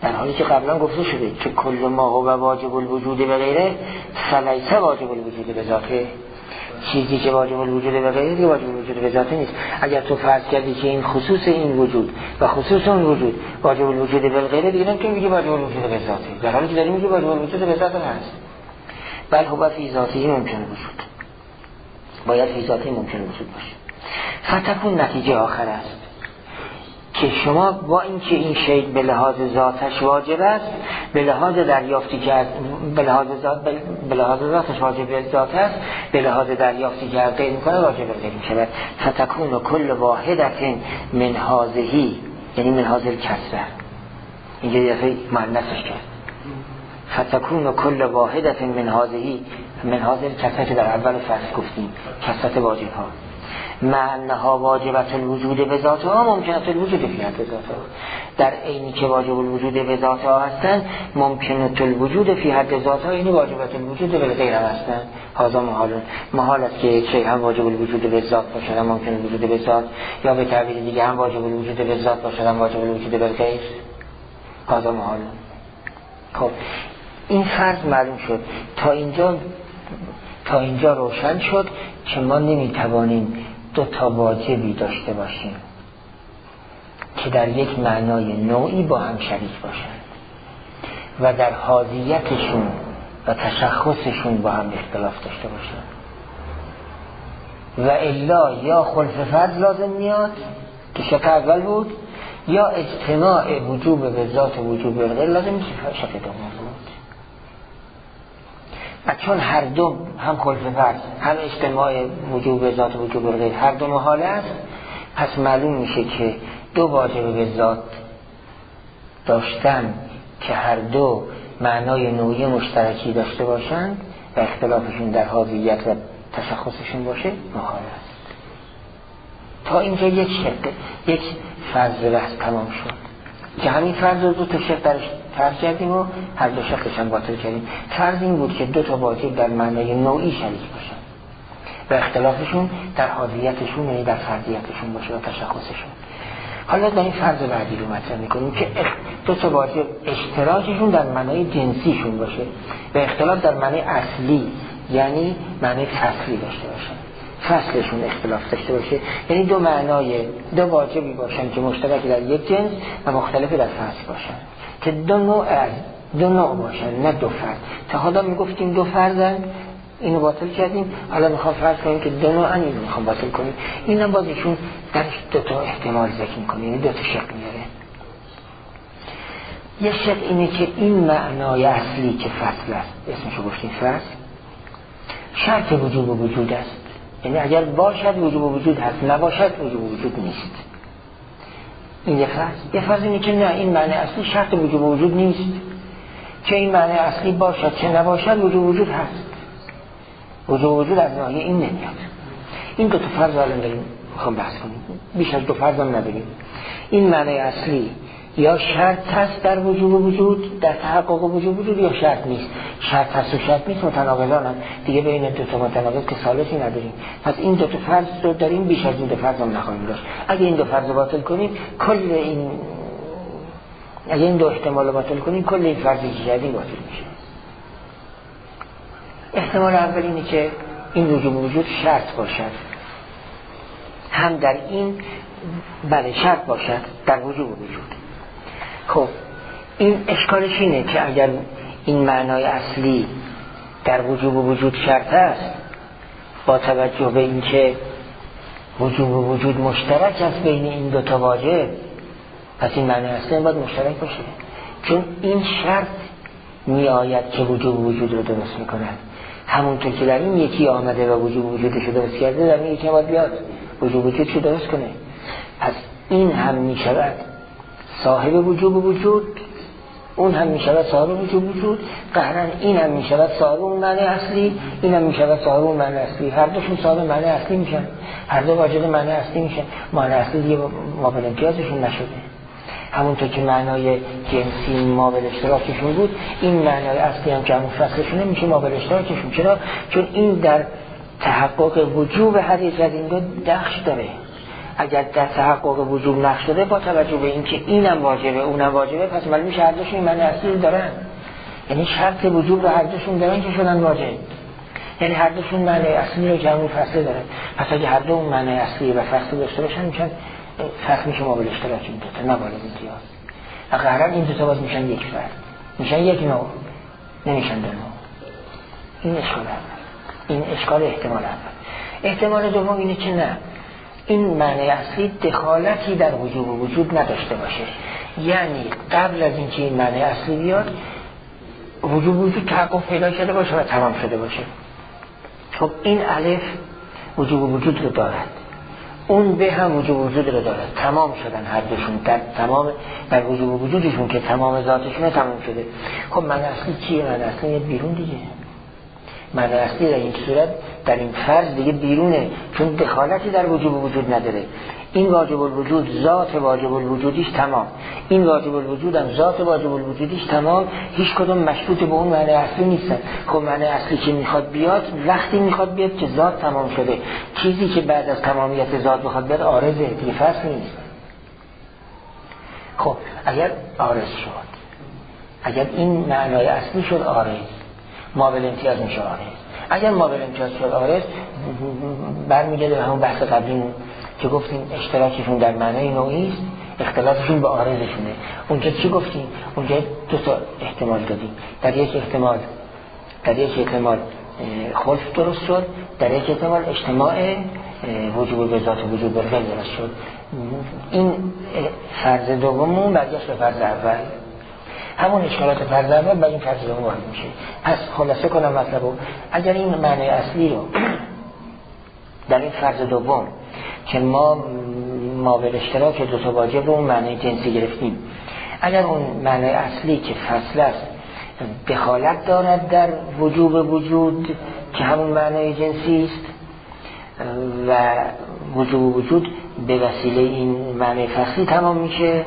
در حالی که قبلا گفته شده که کل ما هو واجب الوجود به غیره فلیس واجب الوجود به ذاته. چیزی که واجب الوجود به غیره دیگه واجب الوجود به ذاته نیست. اگر تو فرض کردی که این خصوص این وجود و خصوص اون وجود واجب الوجود به غیره، دیگه نمیتونی بگی واجب الوجود به ذاته، در حالی که داریم میگی واجب الوجود به ذاته هست. بل هو فی ذاته ممکن وجود، باید فی ذاته ممکن وجود باشه. فتکون نتیجه آخر است که شما با اینکه این شی به لحاظ ذاتش واجب است، به لحاظ دریافتی که از به لحاظ ذاتش واجب ذات است، به لحاظ دریافتی که از غیر میکنه واجب غیر میشود. فتکون کل واحدت من هذه، یعنی من هذه الکسره، اینجا دفعه مؤنثش کرد. فتکون کل واحدت من هذه، من هذه الکسره که در اول فصل گفتیم کسرت واجب ها، معنها واجبت الوجود به ذاتها ممکنت الوجود فی حد ذاتها، در عینی که واجب الوجود به ذاتها هستند ممکنت الوجود فی حد ذاتها، یعنی واجبت الوجود به غیر هستند. هذا محال است که یک شی هم واجب الوجود به ذات باشد هم ممکن الوجود به ذات، یا به تعبیر دیگه هم واجب الوجود به ذات باشد هم واجب الوجود به غیر. هذا محال. خب این فرض معلوم شد. تا اینجا روشن شد که ما نمیتوانیم دو تا واجبی داشته باشیم که در یک معنای نوعی با هم شریک باشند و در حاضیتشون و تشخصشون با هم اختلاف داشته باشند، و الا یا خلف فرض لازم میاد که شق اول بود، یا اجتماع وجوب به ذات وجوب به غیر لازم میشه شق دوم بود. و چون هر دو هم خلف فرض هم اجتماع وجوب به ذات وجوب به غیر هر دو محال است، پس معلوم میشه که دو واجب به ذات داشتن که هر دو معنای نوعی مشترکی داشته باشند و اختلافشون در حاضیت و تشخصشون باشه محال است. تا اینجا یک فرض بحث تمام شد که همین فرض رو دو تا شق درش فرض کردیم و هر دو شقش هم باطل کردیم. فرض این بود که دو تا واجب در معنای نوعی شریک باشن و اختلافشون در حاضیتشون یعنی در فرضیتشون باشه و تشخصشون. حالا در این فرض بعدی رو مطرح میکنیم که دو تا واجب اشتراکشون در معنای جنسیشون باشه و اختلاف در معنای اصلی یعنی معنای فصلی داشته باشن، فصلشون اختلاف داشته باشه، یعنی دو واجبی باشن که مشترک در یک جنس و مختلف در فصل باشن، که دو نوع باشن نه دو فرد. تا حالا میگفتیم دو فردن اینو باطل کردیم، حالا میخوام فرض کنیم که دو نوعن اینو میخوام باطل کنیم. اینم باز ایشون درش دو تا احتمال ذکر میکنه، یعنی دو تا شق میاره. یه شق اینه که این معنای اصلی که فصل است، اسمشو گفتیم فصل، شرط وجوب و وجود است، یعنی اگر باشد وجوب وجود هست، نباشد وجوب وجود نیست. این یه فرض اینه که نه، این معنی اصلی شرط وجوب وجود نیست، که این معنی اصلی باشد چه نباشد وجوب وجود هست. وجوب وجود از ناحیه این نمیاد. این دو تا فرض الان داریم میخوام بحث کنیم، بیش از دو فرض هم نداریم. این معنی اصلی یا شرط هست در وجوب وجود، در تحقق وجوب وجود، یا شرط نیست. شرط هست و شرط نیست متناقضان هم دیگه، بین دو تا متناقض که ثالثی نداریم. پس این دو تا فرض رو داریم، بیش از این دو فرض هم نخواهیم داشت. اگه این دو فرض رو باطل کنیم اگه این دو احتمال رو باطل کنیم کل این فرضی که کردیم باطل میشه. احتمال اول اینه که این وجوب وجود شرط باشد، هم در این شرط باشد در وجوب وجود. خب این اشکالش اینه که اگر این معنای اصلی در وجوب وجود شرط است، با توجه به اینکه وجوب وجود مشترک است بین این دو تا واجب، پس این معنای اصلی باید مشترک باشه، چون این شرط می آید که وجوب وجود رو درست می کند. همونطور که در این یکی آمده و وجوب وجودش رو درست کرده، در این یکی باید بیاد وجوب وجودش رو درست کنه. پس این هم می شود صاحب وجوب وجود، اون هم می شود صاحب وجوب وجود، قهرن این هم می شود صاحب اون معنی اصلی، این هم می شود صاحب اون معنی اصلی. هر دوشون صاحب معنی اصلی میشن، هر دو واجد معنی اصلی میشن. معنی اصلی دیگه مابل امتیازشون نشده. همونطور که معنای جنسی مابل اشتراکشون بود، این معنای اصلی هم که همون فصلشونه میشه مابل اشتراکشون. چرا؟ چون این در تحقق وجوب هر یک از این دو دخش داره. اگر در تحقق وجوب نقش داده با توجه به اینکه اینم واجبه اونم واجبه، پس معلوم میشه هر دوشون معنی اصلی رو دارن. یعنی شرط وجوب رو هر دوشون دارن که شدن واجب، یعنی هر دوشون معنی اصلی رو که همون فصله دارن. پس اگه هر دو اون معنی اصلی و فصل داشته باشن میشن فرق میشه ما به اشتراک این دوتا، نه بالا امتیاز. اگر این دوتا باز میشن یک فرد، میشن یک نوع، نمیشن دو نوع. این اشکال اول، این اشکال احتمال اول. احتمال دوم اینه که نه، این معنی اصلی دخالتی در وجوب و وجود نداشته باشه، یعنی قبل از اینکه این معنی اصلی بیاد وجوب و وجود تحقق پیدا کرده باشه و تمام شده باشه. خب این الف وجوب و وجود رو دارد، اون به هم وجوب و وجود رو دارد، تمام شدن هر دوشون در تمام در وجوب و وجودشون که تمام ذاتشون تمام شده. خب معنی اصلی چیه؟ معنی اصلی میاد بیرون دیگه. معنی اصلی در این صورت در این فرض دیگه بیرونه، چون دخالتی در وجوب و وجود نداره. این واجب الوجود ذات واجب الوجودیش تمام، این واجب الوجود هم ذات واجب الوجودیش تمام، هیچ کدوم مشروط به اون معنی اصلی نیستن. خب معنی اصلی که میخواد بیاد وقتی میخواد بیاد که ذات تمام شده. چیزی که بعد از تمامیت ذات بخواد بیاد عارضه دیگه، فصل نیست. خب اگر عارض شد، اگر این معنای اصلی شد عارض، مابل امتیاز میشه عارض. اگر مابل امتیاز شد عارض، برمیگرده به همون بحث قبلیمون که گفتیم اشتراکشون در معنای نوعی است، اختلافشون به عارضشونه. اونجا چی گفتیم؟ اونجا دو تا احتمال دادیم. در یک احتمال خلف درست شد، در یک احتمال اجتماع وجوب به ذات وجوب به غیر درست شد. این فرض دوممون برگشت به فرض اول، همون اشکالات فرض اول با این فرض دوم وارد میشه. پس خلاصه کنم مطلبو، اگر این معنی اصلی رو در این فرض دوم که ما مابل اشتراک دو تا واجب رو اون معنی جنسی گرفتیم، اگر اون معنی اصلی که فصل است دخالت دارد در وجوب وجود که همون معنی جنسی است و وجوب وجود به وسیله این معنی فصلی تمام میشه،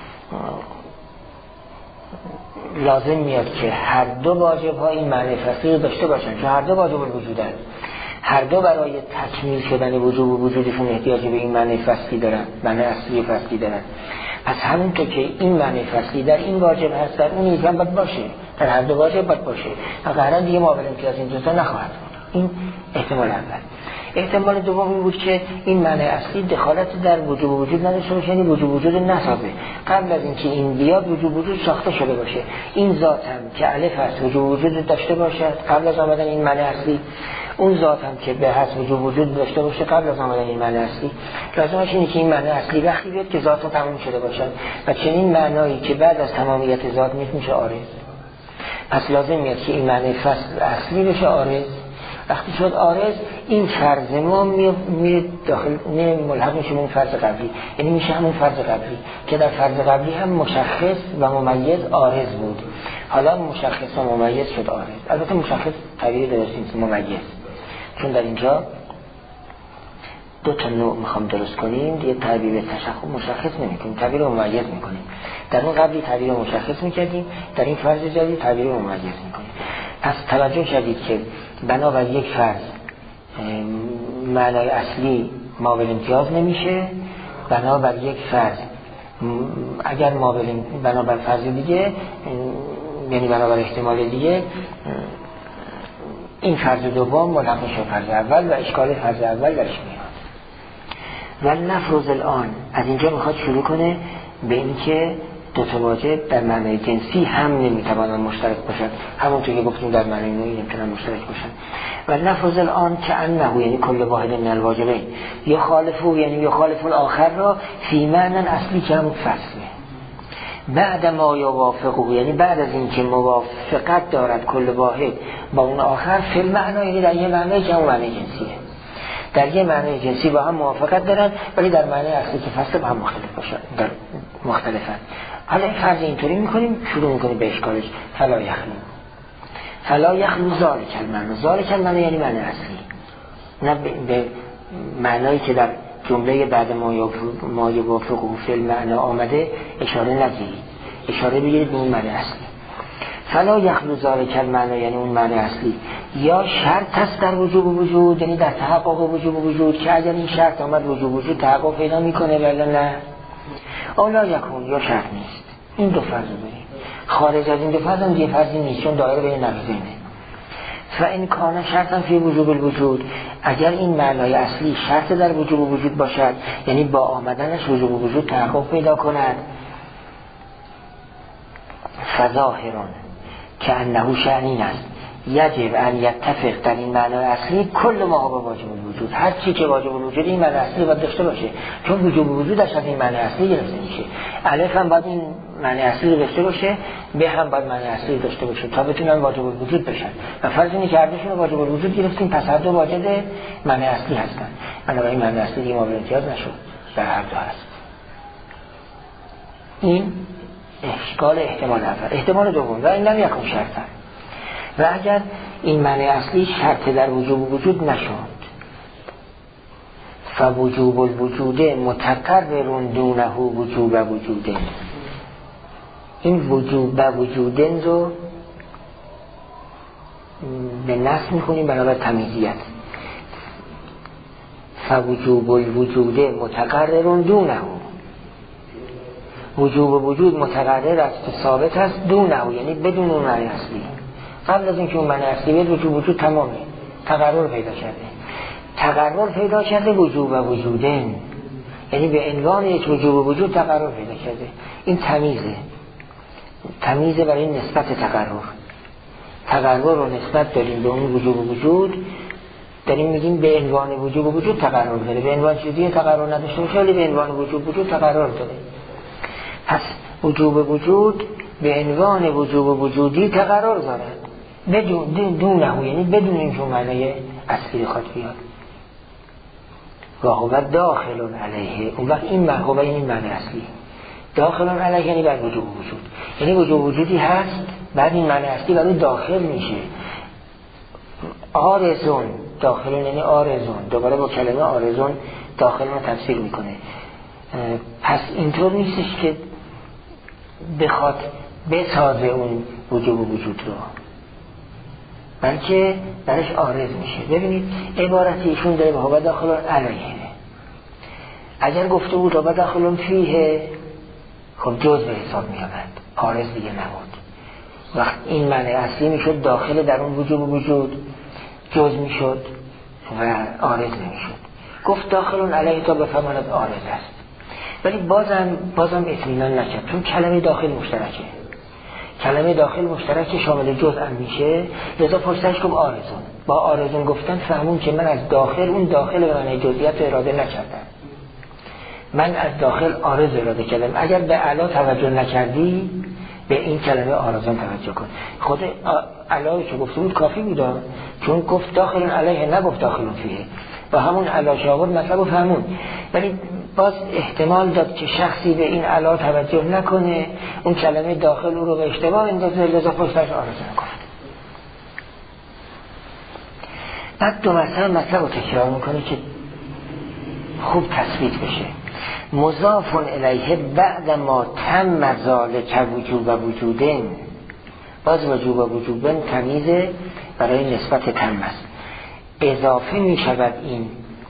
لازم میاد که هر دو واجب ها این معنی فصلی رو داشته باشن، چون هر دو واجب الوجودن، هر دو برای تکمیل شدن وجوب و وجودشون احتیاج به این معنی فصلی دارن، معنی اصلی فصلی دارن. پس همونطور که این معنی فصلی در این واجب هست در اون یکم باید باشه، در هر دو واجب باید باشه، قرار دیگه مابل امتیاز این دوتا نخواهد بود. این احتمال اول. احتمال دوم این بود که این معنی اصلی دخالت در وجوب و وجود نداشته باشه، یعنی وجوب وجود نسازه. قبل از اینکه این بیاد وجوب وجود ساخته شده باشه. این ذات هم که الف هست وجوب وجود داشته باشد قبل از آمدن این معنی اصلی، اون ذات هم که به هست وجوب وجود داشته باشه قبل از آمدن این معنی اصلی. لازمش اینه که این معنی اصلی وقتی بیاد که ذات تمام شده باشد و چنین معنایی که بعد از تمامیت ذات میشه عارض. پس لازم میاد که این معنی فصل اصلی بشه عارض. وقتی شد عارض، این فرض ما میره داخل، ملحق میشه اون فرض قبلی، یعنی میشه همون فرض قبلی که در فرض قبلی هم مشخص و ممیز عارض بود، حالا مشخص و ممیز شد عارض. البته مشخص تعبیر درست نیست، ممیز، چون در اینجا دو تا نوع میخوام درست کنیم، یه تعبیر مشخص نمیکنیم، تعبیر ممیز میکنیم. در اون قبلی تعبیر مشخص میکردیم، در این فرض جدید تعبیر ممیز میکنیم. پس توجه کردید که بنابر یک فرض معنای اصلی مابل امتیاز نمیشه، بنابر یک فرض اگر بنابر فرض دیگه، یعنی بنابر احتمال دیگه، این فرض دوم ملحق میشه فرض اول و اشکال فرض اول درش میاد. و نفرض الان از اینجا میخواد شروع کنه به اینکه دو تا واجب در معنی جنسی هم نمیتوانند مشترک باشند، همونطور که گفتیم در معنی نوعی نمیتونن مشترک باشند. و نفرض الان که انه، یعنی کل واحد من الواجبین، یخالفو، یعنی یخالف الاخر را فی معنی اصلی که همون فصله، بعد ما یوافقه، یعنی بعد از اینکه موافقت دارد کل واحد با اون آخر فی المعنی، یعنی در یه معنی که همون معنی جنسیه، در یه معنی جنسی با هم موافقت دارن ولی در معنی اصلی که فصل با هم مختلف باشن، در مختلفن. حالا این فرض اینطوری میکنیم، شروع میکنیم به اشکالش. فلا یخلو ذالک المعنی یعنی معنی اصلی، نه به معنایی که در جمله بعد ما یوافقه فی المعنی آمده اشاره نگیرید، اشاره بگیرید به اون معنی اصلی. فلا یخلو ذالک المعنی، یعنی اون معنی اصلی یا شرط است در وجوب وجود، یعنی در تحقق وجوب وجود که اگر این شرط آمد وجوب وجود تحقق پیدا میکنه ولی نه اولا یکون، یا شرط نیست. این دو فرض بریم، خارج از این دو فرض هم یه فرضی نیست چون دایره بین نقیضینه. فإن کان شرطا فی وجوب الوجود، اگر این معنای اصلی شرط در وجوب وجود باشد، یعنی با آمدنش وجوب وجود تحقق پیدا کند، فظاهرون که انه شأنین است یجب ان یتفق در این معنای اصلی کل ما هو واجب الوجود، هر چی که واجب الوجود این معنی اصلی باید داشته باشه، چون وجوب وجودش از این معنی اصلی گرفته میشه. الف هم باید این معنی اصلی رو داشته باشه، به هم باید معنی اصلی داشته باشه تا بتونن واجب الوجود بشن. و فرض اینه که هر دوشون واجب الوجود گرفتیم، پس هر دو واجد معنی اصلی هستن. بنابراین معنی اصلی دیگه مورد امتیاز نشد، در هر دو هست. این اشکال احتمال اول. احتمال دوم و این لم یکن شرطا، و اگر این معنی اصلی شرط در وجوب وجود نشد، فوجوب الوجود متقرر دونه وجوب وجودن. این وجوب وجودن رو به نصب میخونیم بنابر تمیزیت. فوجوب الوجود متقرر دونه، وجوب وجود متقرر است، ثابت است، دونه یعنی بدون اون معنی اصلی. قبل از اینکه اون معنی اصلی بیاد وجوب وجود تمامه، تقرر پیدا کرده. تقرر پیدا کرده وجوب و وجودن، یعنی به عنوان یک وجوب وجود تقرر پیدا کرده. این تمیزه برای نسبت تقرر رو نسبت داریم به اون وجوب وجود، داریم میگیم به عنوان وجوب وجود تقرر داره. به عنوان چیزی تقرر نداشته باشه ولی به عنوان وجوب وجود تقرر داره. پس وجوب وجود به عنوان وجوب وجودی تقرر دارد، دونه یعنی بدون اینکه معنی اصلی خود بیاد. و هو داخل علیه، اون وقت این محقوبه این معنی اصلی داخل علیه یعنی بر وجوب وجود، یعنی وجوب وجودی هست بعد این معنی اصلی بر اون داخل میشه. آرزون داخلون یعنی آرزون، دوباره با کلمه آرزون داخل رو تفسیر میکنه. پس اینطور نیستش که بخواد بسازه اون وجوب وجود رو، بلکه درش آرز میشه. ببینید عبارتی ایشون داره به هو داخل علیه. اگر گفته بود هو داخل فیه، خب جز به حساب میامد، آرز دیگه نبود. وقت این معنی اصلی میشد داخل در اون وجوب وجود، جز میشد و آرز نمیشد. گفت داخل علیه تا بفهماند آرز است، ولی بازم اطمینان نکرد، چون کلمه داخل مشترکه. کلمه داخل مشترک شامل جزء میشه، لذا پشتش گفت آرزون. با آرزون گفتن فهمون که من از داخل اون داخل معنی جزئیات اراده نکردم، من از داخل آرز اراده کردم. اگر به اعلا توجه نکردی به این کلمه آرزون توجه کن. خود علایی که گفته بود کافی بود، چون گفت داخل علیه نگفت داخل فیه، و همون علا شاورد مطلب فهمون. ولی باز احتمال داد که شخصی به این علا توجه نکنه، اون کلمه داخل او رو به اشتباه اندازه، لذا پشتش آرزو نگفت. بعد دو مطلب رو تکرار میکنه که خوب تثبیت بشه. مضاف الیه بعد ما تم ذالک وجوب و وجودن، باز وجوب و وجودن تمیزه برای نسبت تم است. اضافه می شود این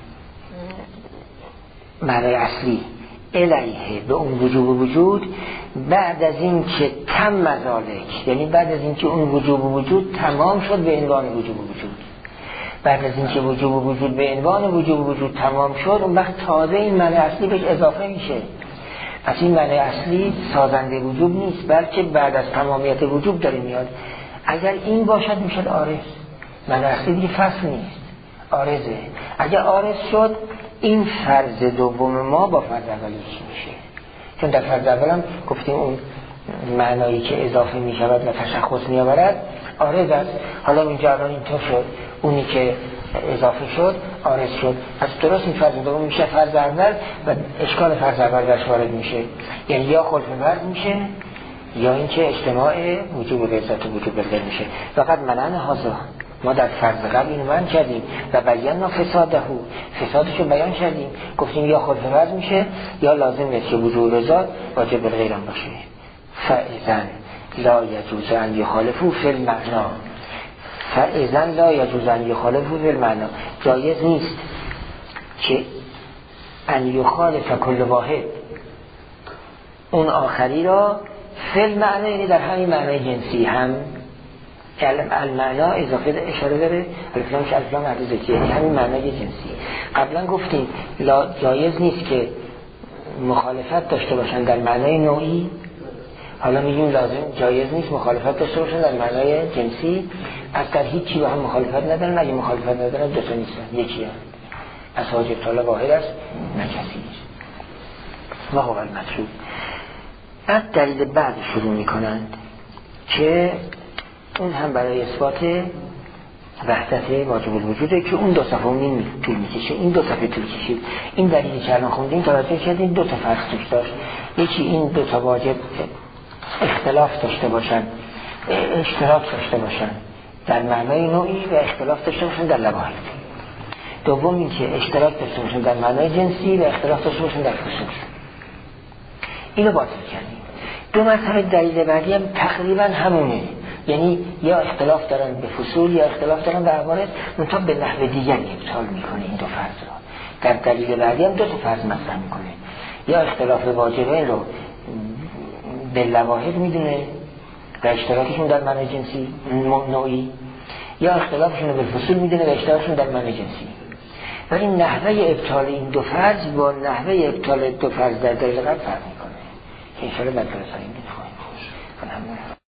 معنی اصلی الیه به اون وجوب وجود بعد از این که تم ذالک، یعنی بعد از این که اون وجوب وجود تمام شد به عنوان وجوب وجود. بعد از این که وجوب وجود به عنوان وجوب وجود تمام شد، اون وقت تازه این معنی اصلی بهش اضافه میشه. پس این معنی اصلی سازنده وجوب نیست، بلکه بعد از تمامیت وجوب داره میاد. اگر این باشد میشد آرز، معنی اصلی دیگه فصل نیست، آرزه. اگر آرز شد این فرض دوم ما با فرض اولی میشه، چون در فرض اول هم گفتیم اون معنایی که اضافه میشود و تشخص میآورد آرز است. حالا اینجا الان اینطور شد، اونی که اضافه شد آرز شد. پس درست این فرض دوم میشه فرض اول و اشکال فرض اول درش وارد میشه، یعنی یا خلف فرض میشه یا اینکه اجتماع وجوب العزت و وجوب الغیر میشه. فقط منعن هازا ما در فرض قبل اینو من کردیم و بیان فسادشو بیان کردیم، گفتیم یا خلف فرض میشه یا لازم نیست که وجوب العزت واجب الغیر هم باشه. فاذن لا یجوز ان یخالفوا فی المعنا فاذا لا یجوز ان یخالفوا فی المعنا، جایز نیست که ان یخالف کل واحد اون آخری را فی المعنا، یعنی در همین معنای جنسی هم المعنا اضافه اشاره داره الفلامش الفلام عرضی، یعنی همین معنای جنسی. قبلا گفتیم جایز نیست که مخالفت داشته باشن در معنای نوعی، حالا میگیم لازم جایز نیست مخالفت داشته باشن در معنای جنسی. از در هیچ چی با هم مخالفت ندارن، اگه مخالفت ندارن دوتا نیستن، یکی هم از حاجب طالب واحد است نه کسی نیست. و هو المطلوب. از دلیل بعد شروع میکنند که اون هم برای اثبات وحدت واجب الوجوده که اون 2 صفحه نیم طول میکشه، این 2 صفحه طول کشید. این دلیلی که الان خوندیم توجه کردیم 2 تا فرق توش داشت. یکی این 2 تا واجب اختلاف داشته باشن، اشتراک داشته باشن در معنای نوعی و اختلاف داشته باشن در لواحق. دوم این که اشتراک داشته باشن در معنای جنسی و اختلاف داشته باشن در خصوص. اینو باطل کردیم. 2 مرتبه دلیل بعدی هم تقریبا همونه، یعنی یا اختلاف دارن به فصول یا اختلاف دارن به عوارض، منتها به نحو دیگری ابطال میکنه این 2 فرض را. در دلیل بعدی هم 2 تا فرض مطرح میکنه، یا اختلاف واجبین رو به لواحق میدونه و اشتراکشون در معنی جنسی نوعی، یا اختلافشون رو به فصول میدونه و اشتراکشون در معنی جنسی. ولی نحوه ابطال این 2 فرض با نحوه ابطال 2 فرض در دلیل قبل فرق میکنه که انشاءالله در درس آینده میخواهیم.